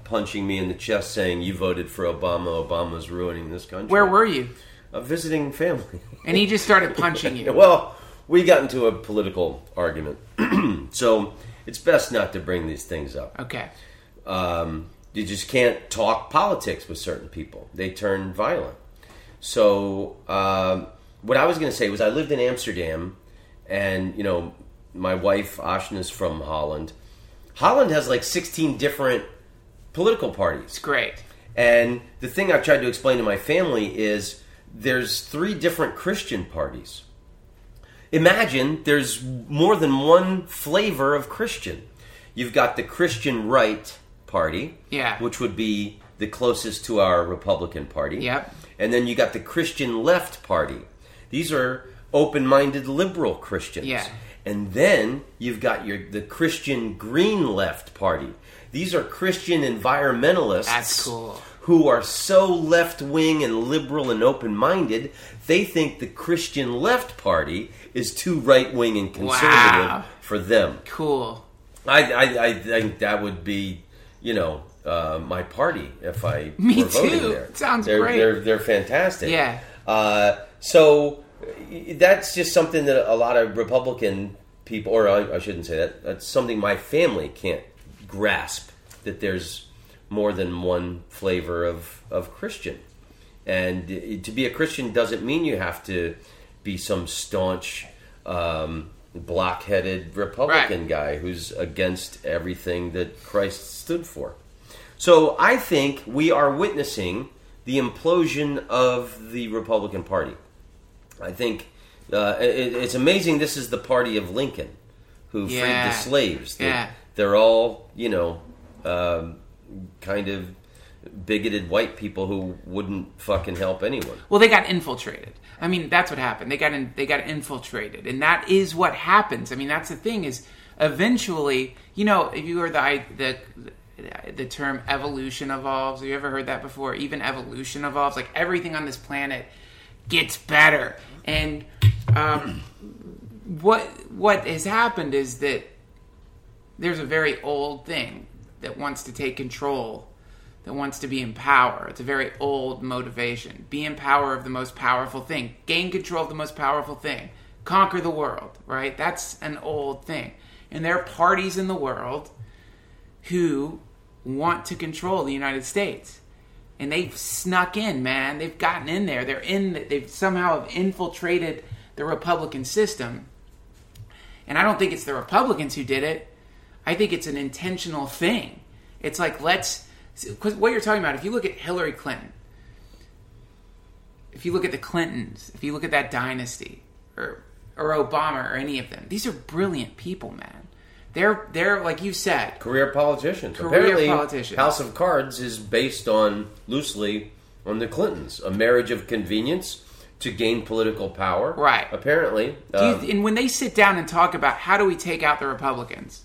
punching me in the chest saying, "You voted for Obama. Obama's ruining this country." Where were you? Visiting family. And he just started punching you. Well, we got into a political argument. So it's best not to bring these things up. Okay. You just can't talk politics with certain people. They turn violent. So what I was going to say was I lived in Amsterdam, and, my wife, Ashna, is from Holland. Holland has like 16 different political parties. It's great. And the thing I've tried to explain to my family is there's 3 different Christian parties. Imagine there's more than one flavor of Christian. You've got the Christian Right Party, which would be the closest to our Republican Party. Yep. And then you got the Christian Left Party. These are open-minded liberal Christians. Yeah. And then you've got the Christian Green Left Party. These are Christian environmentalists. That's cool. Who are so left-wing and liberal and open-minded, they think the Christian Left Party is too right-wing and conservative for them. Cool. I think that would be, my party if I Me were voting too. there. It sounds great. They're fantastic. Yeah. So that's just something that a lot of Republican people, or I shouldn't say that, that's something my family can't grasp, that there's more than one flavor of Christian. And to be a Christian doesn't mean you have to be some staunch, block-headed Republican guy who's against everything that Christ stood for. So I think we are witnessing the implosion of the Republican Party. I think it's amazing this is the party of Lincoln, who freed the slaves. They're all, kind of bigoted white people who wouldn't fucking help anyone. Well, they got infiltrated. I mean, that's what happened. They got infiltrated, and that is what happens. I mean, that's the thing is, eventually, if you heard the term evolution evolves, have you ever heard that before? Even evolution evolves. Like, everything on this planet gets better. And what has happened is that there's a very old thing that wants to take control, that wants to be in power. It's a very old motivation. Be in power of the most powerful thing. Gain control of the most powerful thing. Conquer the world, right? That's an old thing. And there are parties in the world who want to control the United States. And they've snuck in, man. They've gotten in there. They've somehow infiltrated the Republican system. And I don't think it's the Republicans who did it. I think it's an intentional thing. It's like, because what you're talking about, if you look at Hillary Clinton, if you look at the Clintons, if you look at that dynasty, or Obama, or any of them, these are brilliant people, man. They're like you said, career politicians. Apparently, House of Cards is based loosely on the Clintons, a marriage of convenience to gain political power. Right. Apparently, and when they sit down and talk about how do we take out the Republicans,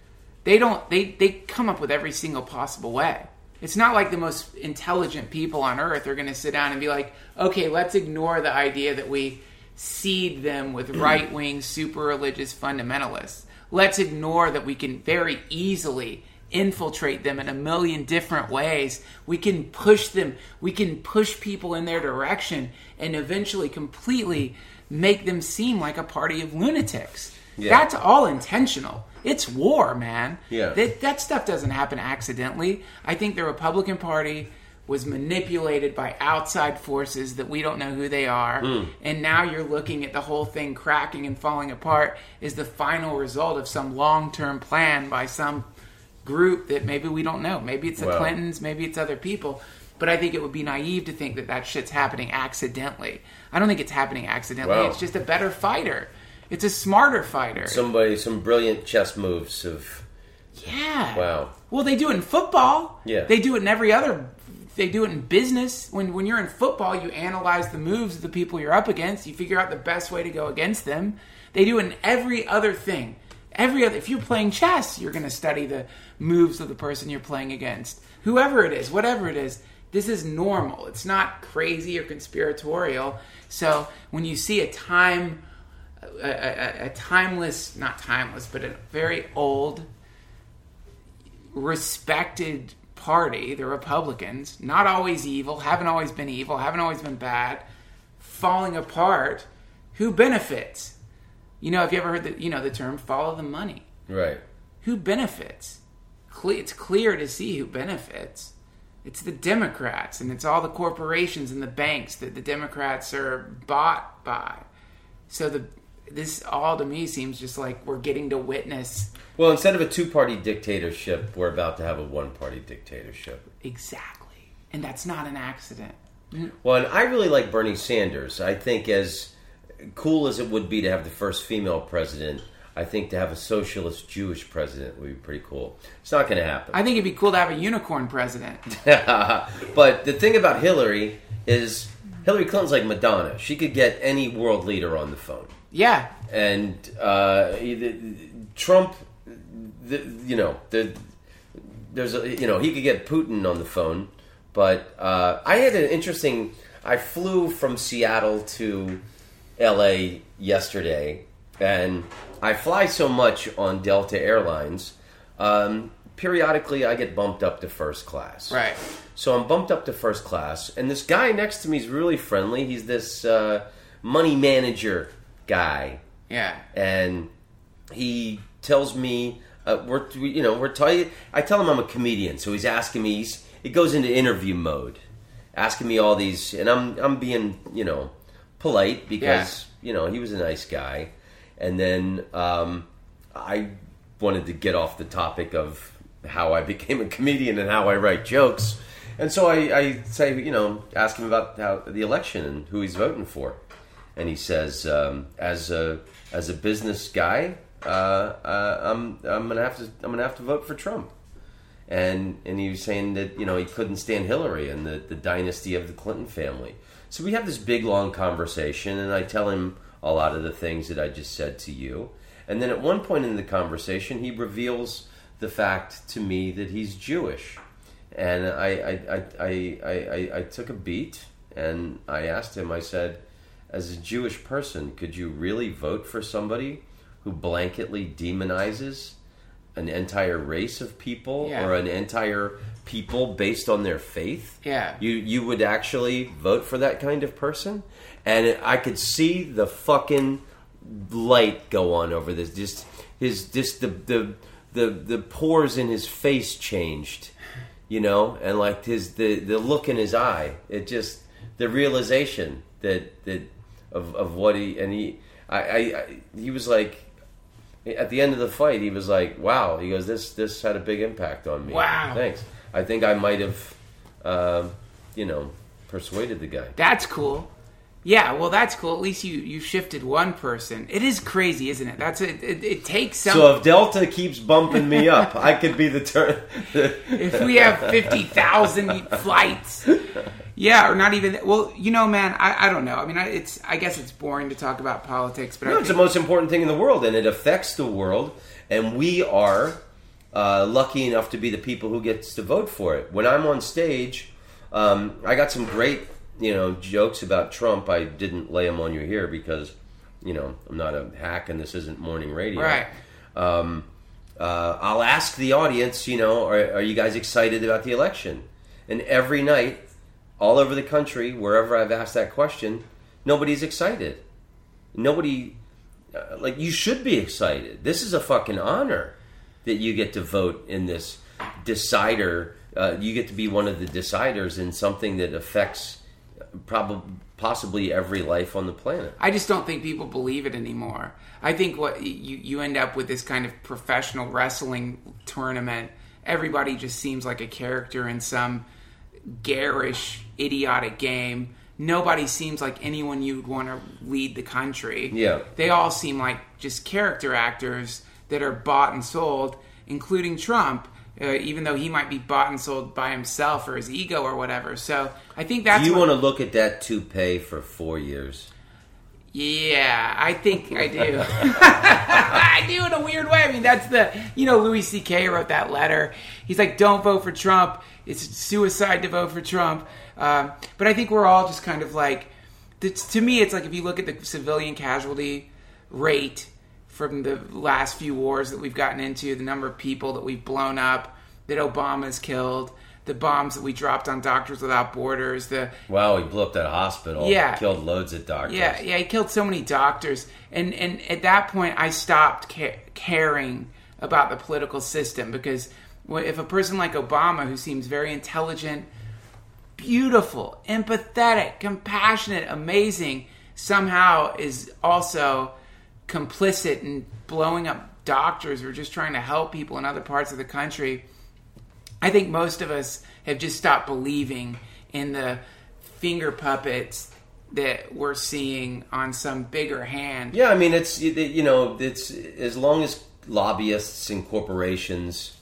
they come up with every single possible way. It's not like the most intelligent people on earth are going to sit down and be like, okay, let's ignore the idea that we seed them with right-wing, super religious fundamentalists. Let's ignore that we can very easily infiltrate them in a million different ways. We can push them. We can push people in their direction and eventually completely make them seem like a party of lunatics. Yeah. That's all intentional. It's war, man. Yeah. That stuff doesn't happen accidentally. I think the Republican Party was manipulated by outside forces that we don't know who they are. And now you're looking at the whole thing cracking and falling apart is the final result of some long-term plan by some group that maybe we don't know. Maybe it's the Clintons, maybe it's other people. But I think it would be naive to think that shit's happening accidentally. I don't think it's happening accidentally. It's just a better fighter. It's a smarter fighter. Some brilliant chess moves of... Yeah. Wow. Well, they do it in football. Yeah. They do it in every other... They do it in business. When you're in football, you analyze the moves of the people you're up against. You figure out the best way to go against them. They do it in every other thing. If you're playing chess, you're going to study the moves of the person you're playing against. Whoever it is, whatever it is, this is normal. It's not crazy or conspiratorial. So when you see a timeless, not timeless, but a very old, respected party, the Republicans, not always evil, haven't always been bad, falling apart, who benefits? You know, have you ever heard the term follow the money? Right. Who benefits? It's clear to see who benefits. It's the Democrats, and it's all the corporations and the banks that the Democrats are bought by. So this all to me seems just like we're getting to witness. Well, instead of a two-party dictatorship, we're about to have a one-party dictatorship. Exactly. And that's not an accident. Well, and I really like Bernie Sanders. I think as cool as it would be to have the first female president, I think to have a socialist Jewish president would be pretty cool. It's not going to happen. I think it'd be cool to have a unicorn president. But the thing about Hillary is Hillary Clinton's like Madonna. She could get any world leader on the phone. Yeah. And Trump, there's he could get Putin on the phone. But I had an interesting. I flew from Seattle to L.A. yesterday, and I fly so much on Delta Airlines. Periodically, I get bumped up to first class. Right. So I'm bumped up to first class, and this guy next to me is really friendly. He's this money manager guy. Yeah. And he tells me I tell him I'm a comedian, so he's asking me. It goes into interview mode, asking me all these, and I'm being polite because he was a nice guy, and then I wanted to get off the topic of how I became a comedian and how I write jokes, and so I say ask him about the election and who he's voting for, and he says as a business guy I'm gonna have to vote for Trump. And he was saying that, he couldn't stand Hillary and the dynasty of the Clinton family. So we have this big, long conversation, and I tell him a lot of the things that I just said to you. And then at one point in the conversation, he reveals the fact to me that he's Jewish. And I took a beat, and I asked him, I said, as a Jewish person, could you really vote for somebody who blanketly demonizes an entire race of people or an entire people based on their faith? Yeah. You would actually vote for that kind of person? And I could see the fucking light go on over this. The pores in his face changed, and like the look in his eye. It just the realization that of what he was like. At the end of the fight, he was like, "Wow!" He goes, "This had a big impact on me." Wow! Thanks. I think I might have, persuaded the guy. That's cool. Yeah, well, that's cool. At least you shifted one person. It is crazy, isn't it? It takes some. So if Delta keeps bumping me up, I could be the turn. If we have 50,000 flights, or not even. Well, man, I don't know. I mean, I guess it's boring to talk about politics, but it's the most important thing in the world, and it affects the world, and we are lucky enough to be the people who gets to vote for it. When I'm on stage, I got some great. Jokes about Trump. I didn't lay them on you here because, I'm not a hack and this isn't morning radio. Right. I'll ask the audience, are you guys excited about the election? And every night, all over the country, wherever I've asked that question, nobody's excited. Nobody, you should be excited. This is a fucking honor that you get to vote in this decider. You get to be one of the deciders in something that affects possibly every life on the planet. I just don't think people believe it anymore. I think what you end up with this kind of professional wrestling tournament. Everybody just seems like a character in some garish, idiotic game. Nobody seems like anyone you'd want to lead the country. Yeah. They all seem like just character actors that are bought and sold, including Trump. Even though he might be bought and sold by himself or his ego or whatever. So I think that's... Do you want to look at that toupee for 4 years? Yeah, I think I do. I do in a weird way. I mean, that's the... Louis C.K. wrote that letter. He's like, don't vote for Trump. It's suicide to vote for Trump. But I think we're all just kind of like... To me, it's like if you look at the civilian casualty rate... from the last few wars that we've gotten into, the number of people that we've blown up, that Obama's killed, the bombs that we dropped on Doctors Without Borders. Wow, he blew up that hospital. Yeah. Killed loads of doctors. Yeah, he killed so many doctors. And at that point, I stopped caring about the political system, because if a person like Obama, who seems very intelligent, beautiful, empathetic, compassionate, amazing, somehow is also complicit in blowing up doctors or just trying to help people in other parts of the country, I think most of us have just stopped believing in the finger puppets that we're seeing on some bigger hand. Yeah, I mean, it's as long as lobbyists and corporations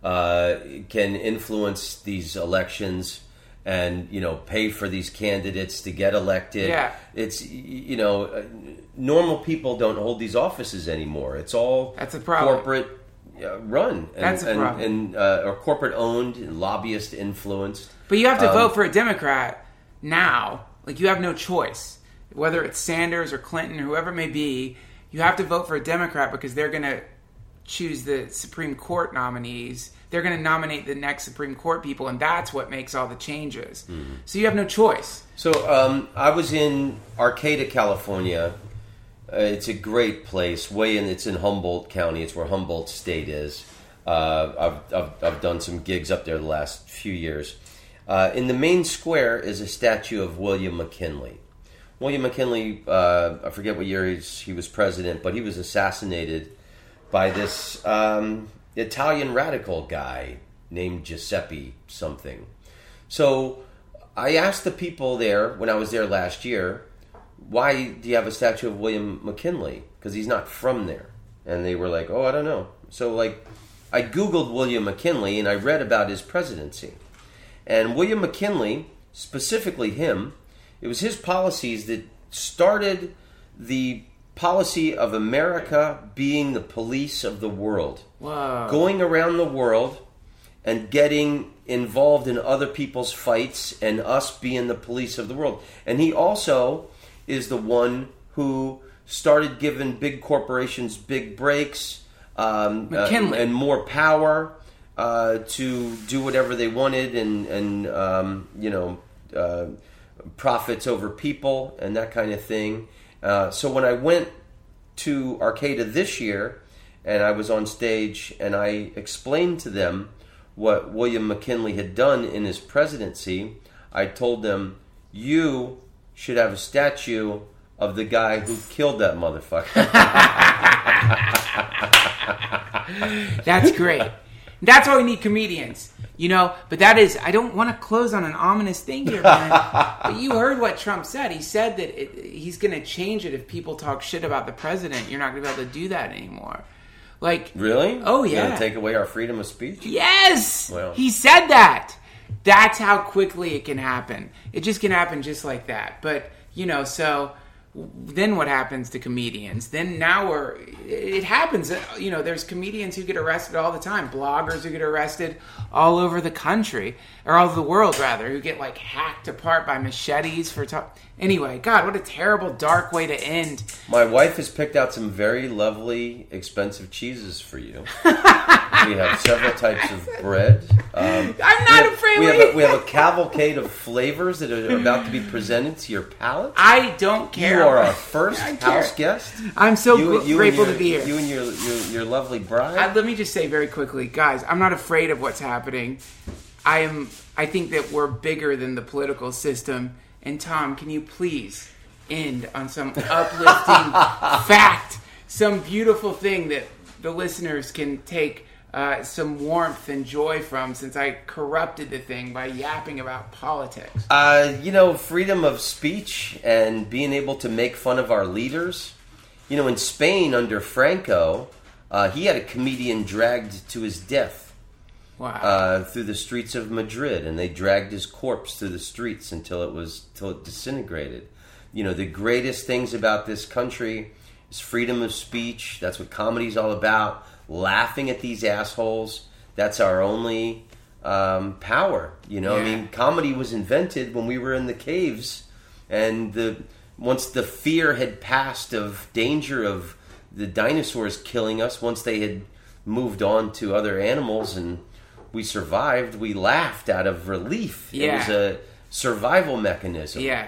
can influence these elections and pay for these candidates to get elected. Yeah. It's normal people don't hold these offices anymore. It's all that's a problem. Corporate run. That's a problem. Or corporate owned and lobbyist influenced. But you have to vote for a Democrat now. Like, you have no choice. Whether it's Sanders or Clinton or whoever it may be, you have to vote for a Democrat because they're going to choose the Supreme Court nominees. They're going to nominate the next Supreme Court people, and that's what makes all the changes. Mm-hmm. So you have no choice. So I was in Arcata, California. It's a great place. It's in Humboldt County. It's where Humboldt State is. I've done some gigs up there the last few years. In the main square is a statue of William McKinley. William McKinley, I forget what year he was president, but he was assassinated by this Italian radical guy named Giuseppe something. So I asked the people there when I was there last year, why do you have a statue of William McKinley? Because he's not from there. And they were like, oh, I don't know. So I Googled William McKinley and I read about his presidency. And William McKinley, specifically him, it was his policies that started the policy of America being the police of the world. Wow. Going around the world and getting involved in other people's fights and us being the police of the world. And he also is the one who started giving big corporations big breaks and more power to do whatever they wanted and profits over people and that kind of thing. So when I went to Arcata this year and I was on stage and I explained to them what William McKinley had done in his presidency, I told them, you should have a statue of the guy who killed that motherfucker. That's great. That's why we need comedians, But that is, I don't want to close on an ominous thing here, man. But you heard what Trump said. He said that he's going to change it if people talk shit about the president. You're not going to be able to do that anymore. Really? Oh, yeah. You're going to take away our freedom of speech? Yes! Well. He said that. That's how quickly it can happen. It just can happen just like that. But, so then what happens to comedians? Then now it happens. There's comedians who get arrested all the time. Bloggers who get arrested all over the country, or all over the world, rather, who get hacked apart by machetes for Anyway, God, what a terrible, dark way to end. My wife has picked out some very lovely, expensive cheeses for you. We have several types of bread. I'm not afraid. We have a cavalcade of flavors that are about to be presented to your palate. I don't care. You are our first house guest. I'm so grateful to be here. You and your lovely bride. Let me just say very quickly, guys, I'm not afraid of what's happening. I think that we're bigger than the political system. And Tom, can you please end on some uplifting fact, some beautiful thing that the listeners can take some warmth and joy from, since I corrupted the thing by yapping about politics? Freedom of speech and being able to make fun of our leaders. In Spain under Franco, he had a comedian dragged to his death. Wow. Through the streets of Madrid, and they dragged his corpse through the streets until it disintegrated. The greatest things about this country is freedom of speech. That's what comedy's all about. Laughing at these assholes. That's our only power. Yeah. I mean, comedy was invented when we were in the caves, and once the fear had passed of danger of the dinosaurs killing us, once they had moved on to other animals and we survived. We laughed out of relief. Yeah. It was a survival mechanism. Yeah.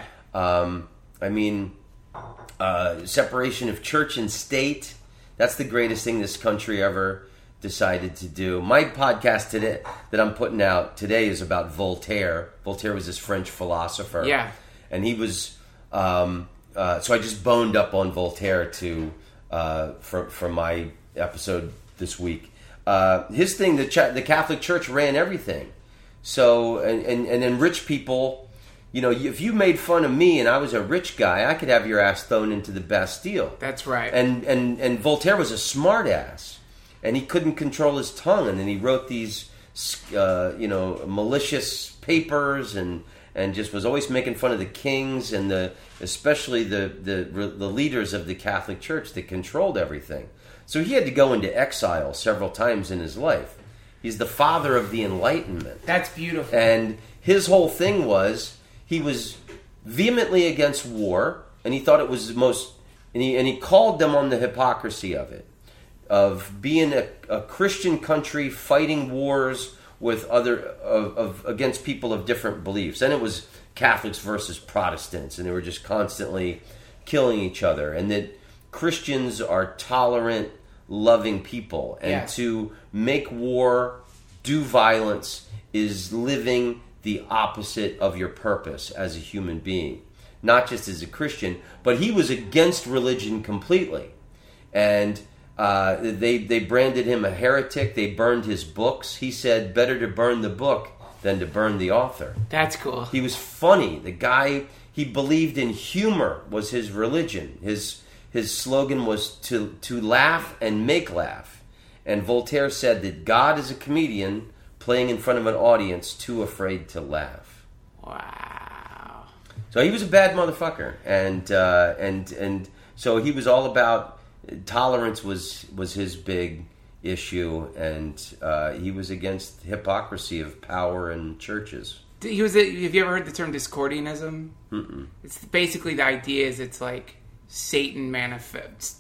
Separation of church and state. That's the greatest thing this country ever decided to do. My podcast today that I'm putting out today is about Voltaire. Voltaire was this French philosopher. Yeah. And he was... so I just boned up on Voltaire for my episode this week. His thing, the Catholic Church ran everything. So, and then rich people... if you made fun of me and I was a rich guy, I could have your ass thrown into the Bastille. That's right. And Voltaire was a smart ass, and he couldn't control his tongue, and then he wrote these, malicious papers, and just was always making fun of the kings and especially the leaders of the Catholic Church that controlled everything. So he had to go into exile several times in his life. He's the father of the Enlightenment. That's beautiful. And his whole thing was... He was vehemently against war, and he thought it was the most... And he called them on the hypocrisy of it, of being a Christian country fighting wars with against people of different beliefs. And it was Catholics versus Protestants, and they were just constantly killing each other. And that Christians are tolerant, loving people, and to make war, do violence, is living the opposite of your purpose as a human being, not just as a Christian. But he was against religion completely, and they branded him a heretic. They burned his books. He said, better to burn the book than to burn the author. That's cool. He was funny. The guy, he believed in humor was his religion. His slogan was to laugh and make laugh. And Voltaire said that God is a comedian playing in front of an audience too afraid to laugh. Wow. So he was a bad motherfucker, and so he was all about tolerance was his big issue, and he was against hypocrisy of power and churches. Have you ever heard the term Discordianism? Mm-mm. It's basically the idea is it's like Satan manifests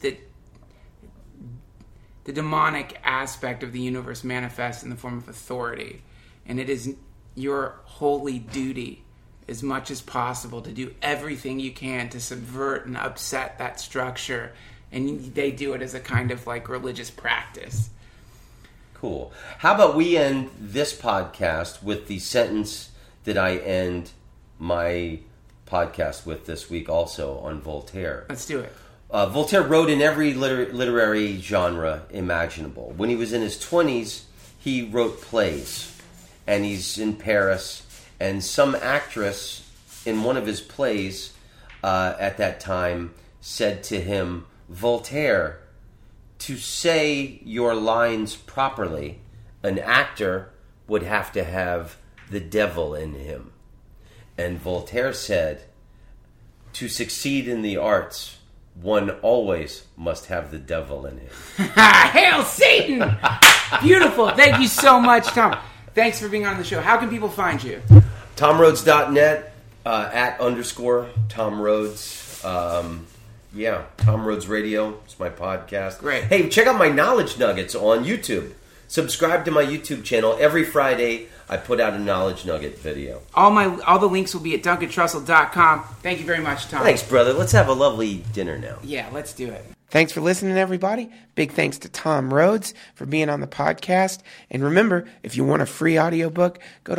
the demonic aspect of the universe manifests in the form of authority. And it is your holy duty, as much as possible, to do everything you can to subvert and upset that structure. And they do it as a kind of like religious practice. Cool. How about we end this podcast with the sentence that I end my podcast with this week also on Voltaire. Let's do it. Voltaire wrote in every literary genre imaginable. When he was in his 20s, he wrote plays, and he's in Paris, and some actress in one of his plays at that time said to him, Voltaire, to say your lines properly, an actor would have to have the devil in him. And Voltaire said, to succeed in the arts, one always must have the devil in him. Hail Satan! Beautiful. Thank you so much, Tom. Thanks for being on the show. How can people find you? TomRhodes.net, @_Tom Rhodes. Tom Rhodes Radio. It's my podcast. Great. Hey, check out my Knowledge Nuggets on YouTube. Subscribe to my YouTube channel. Every Friday, I put out a Knowledge Nugget video. All the links will be at DuncanTrussell.com. Thank you very much, Tom. Thanks, brother. Let's have a lovely dinner now. Yeah, let's do it. Thanks for listening, everybody. Big thanks to Tom Rhodes for being on the podcast. And remember, if you want a free audiobook, go to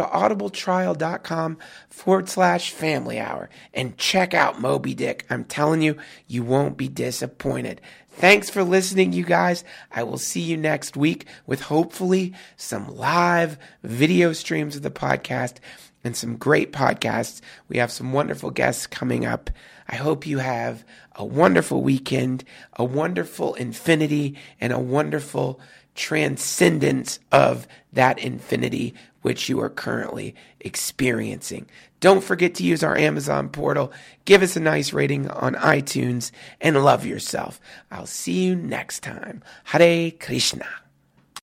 audibletrial.com/family hour and check out Moby Dick. I'm telling you, you won't be disappointed. Thanks for listening, you guys. I will see you next week with hopefully some live video streams of the podcast and some great podcasts. We have some wonderful guests coming up. I hope you have a wonderful weekend, a wonderful infinity, and a wonderful transcendence of that infinity which you are currently experiencing. Don't forget to use our Amazon portal. Give us a nice rating on iTunes and love yourself. I'll see you next time. Hare Krishna.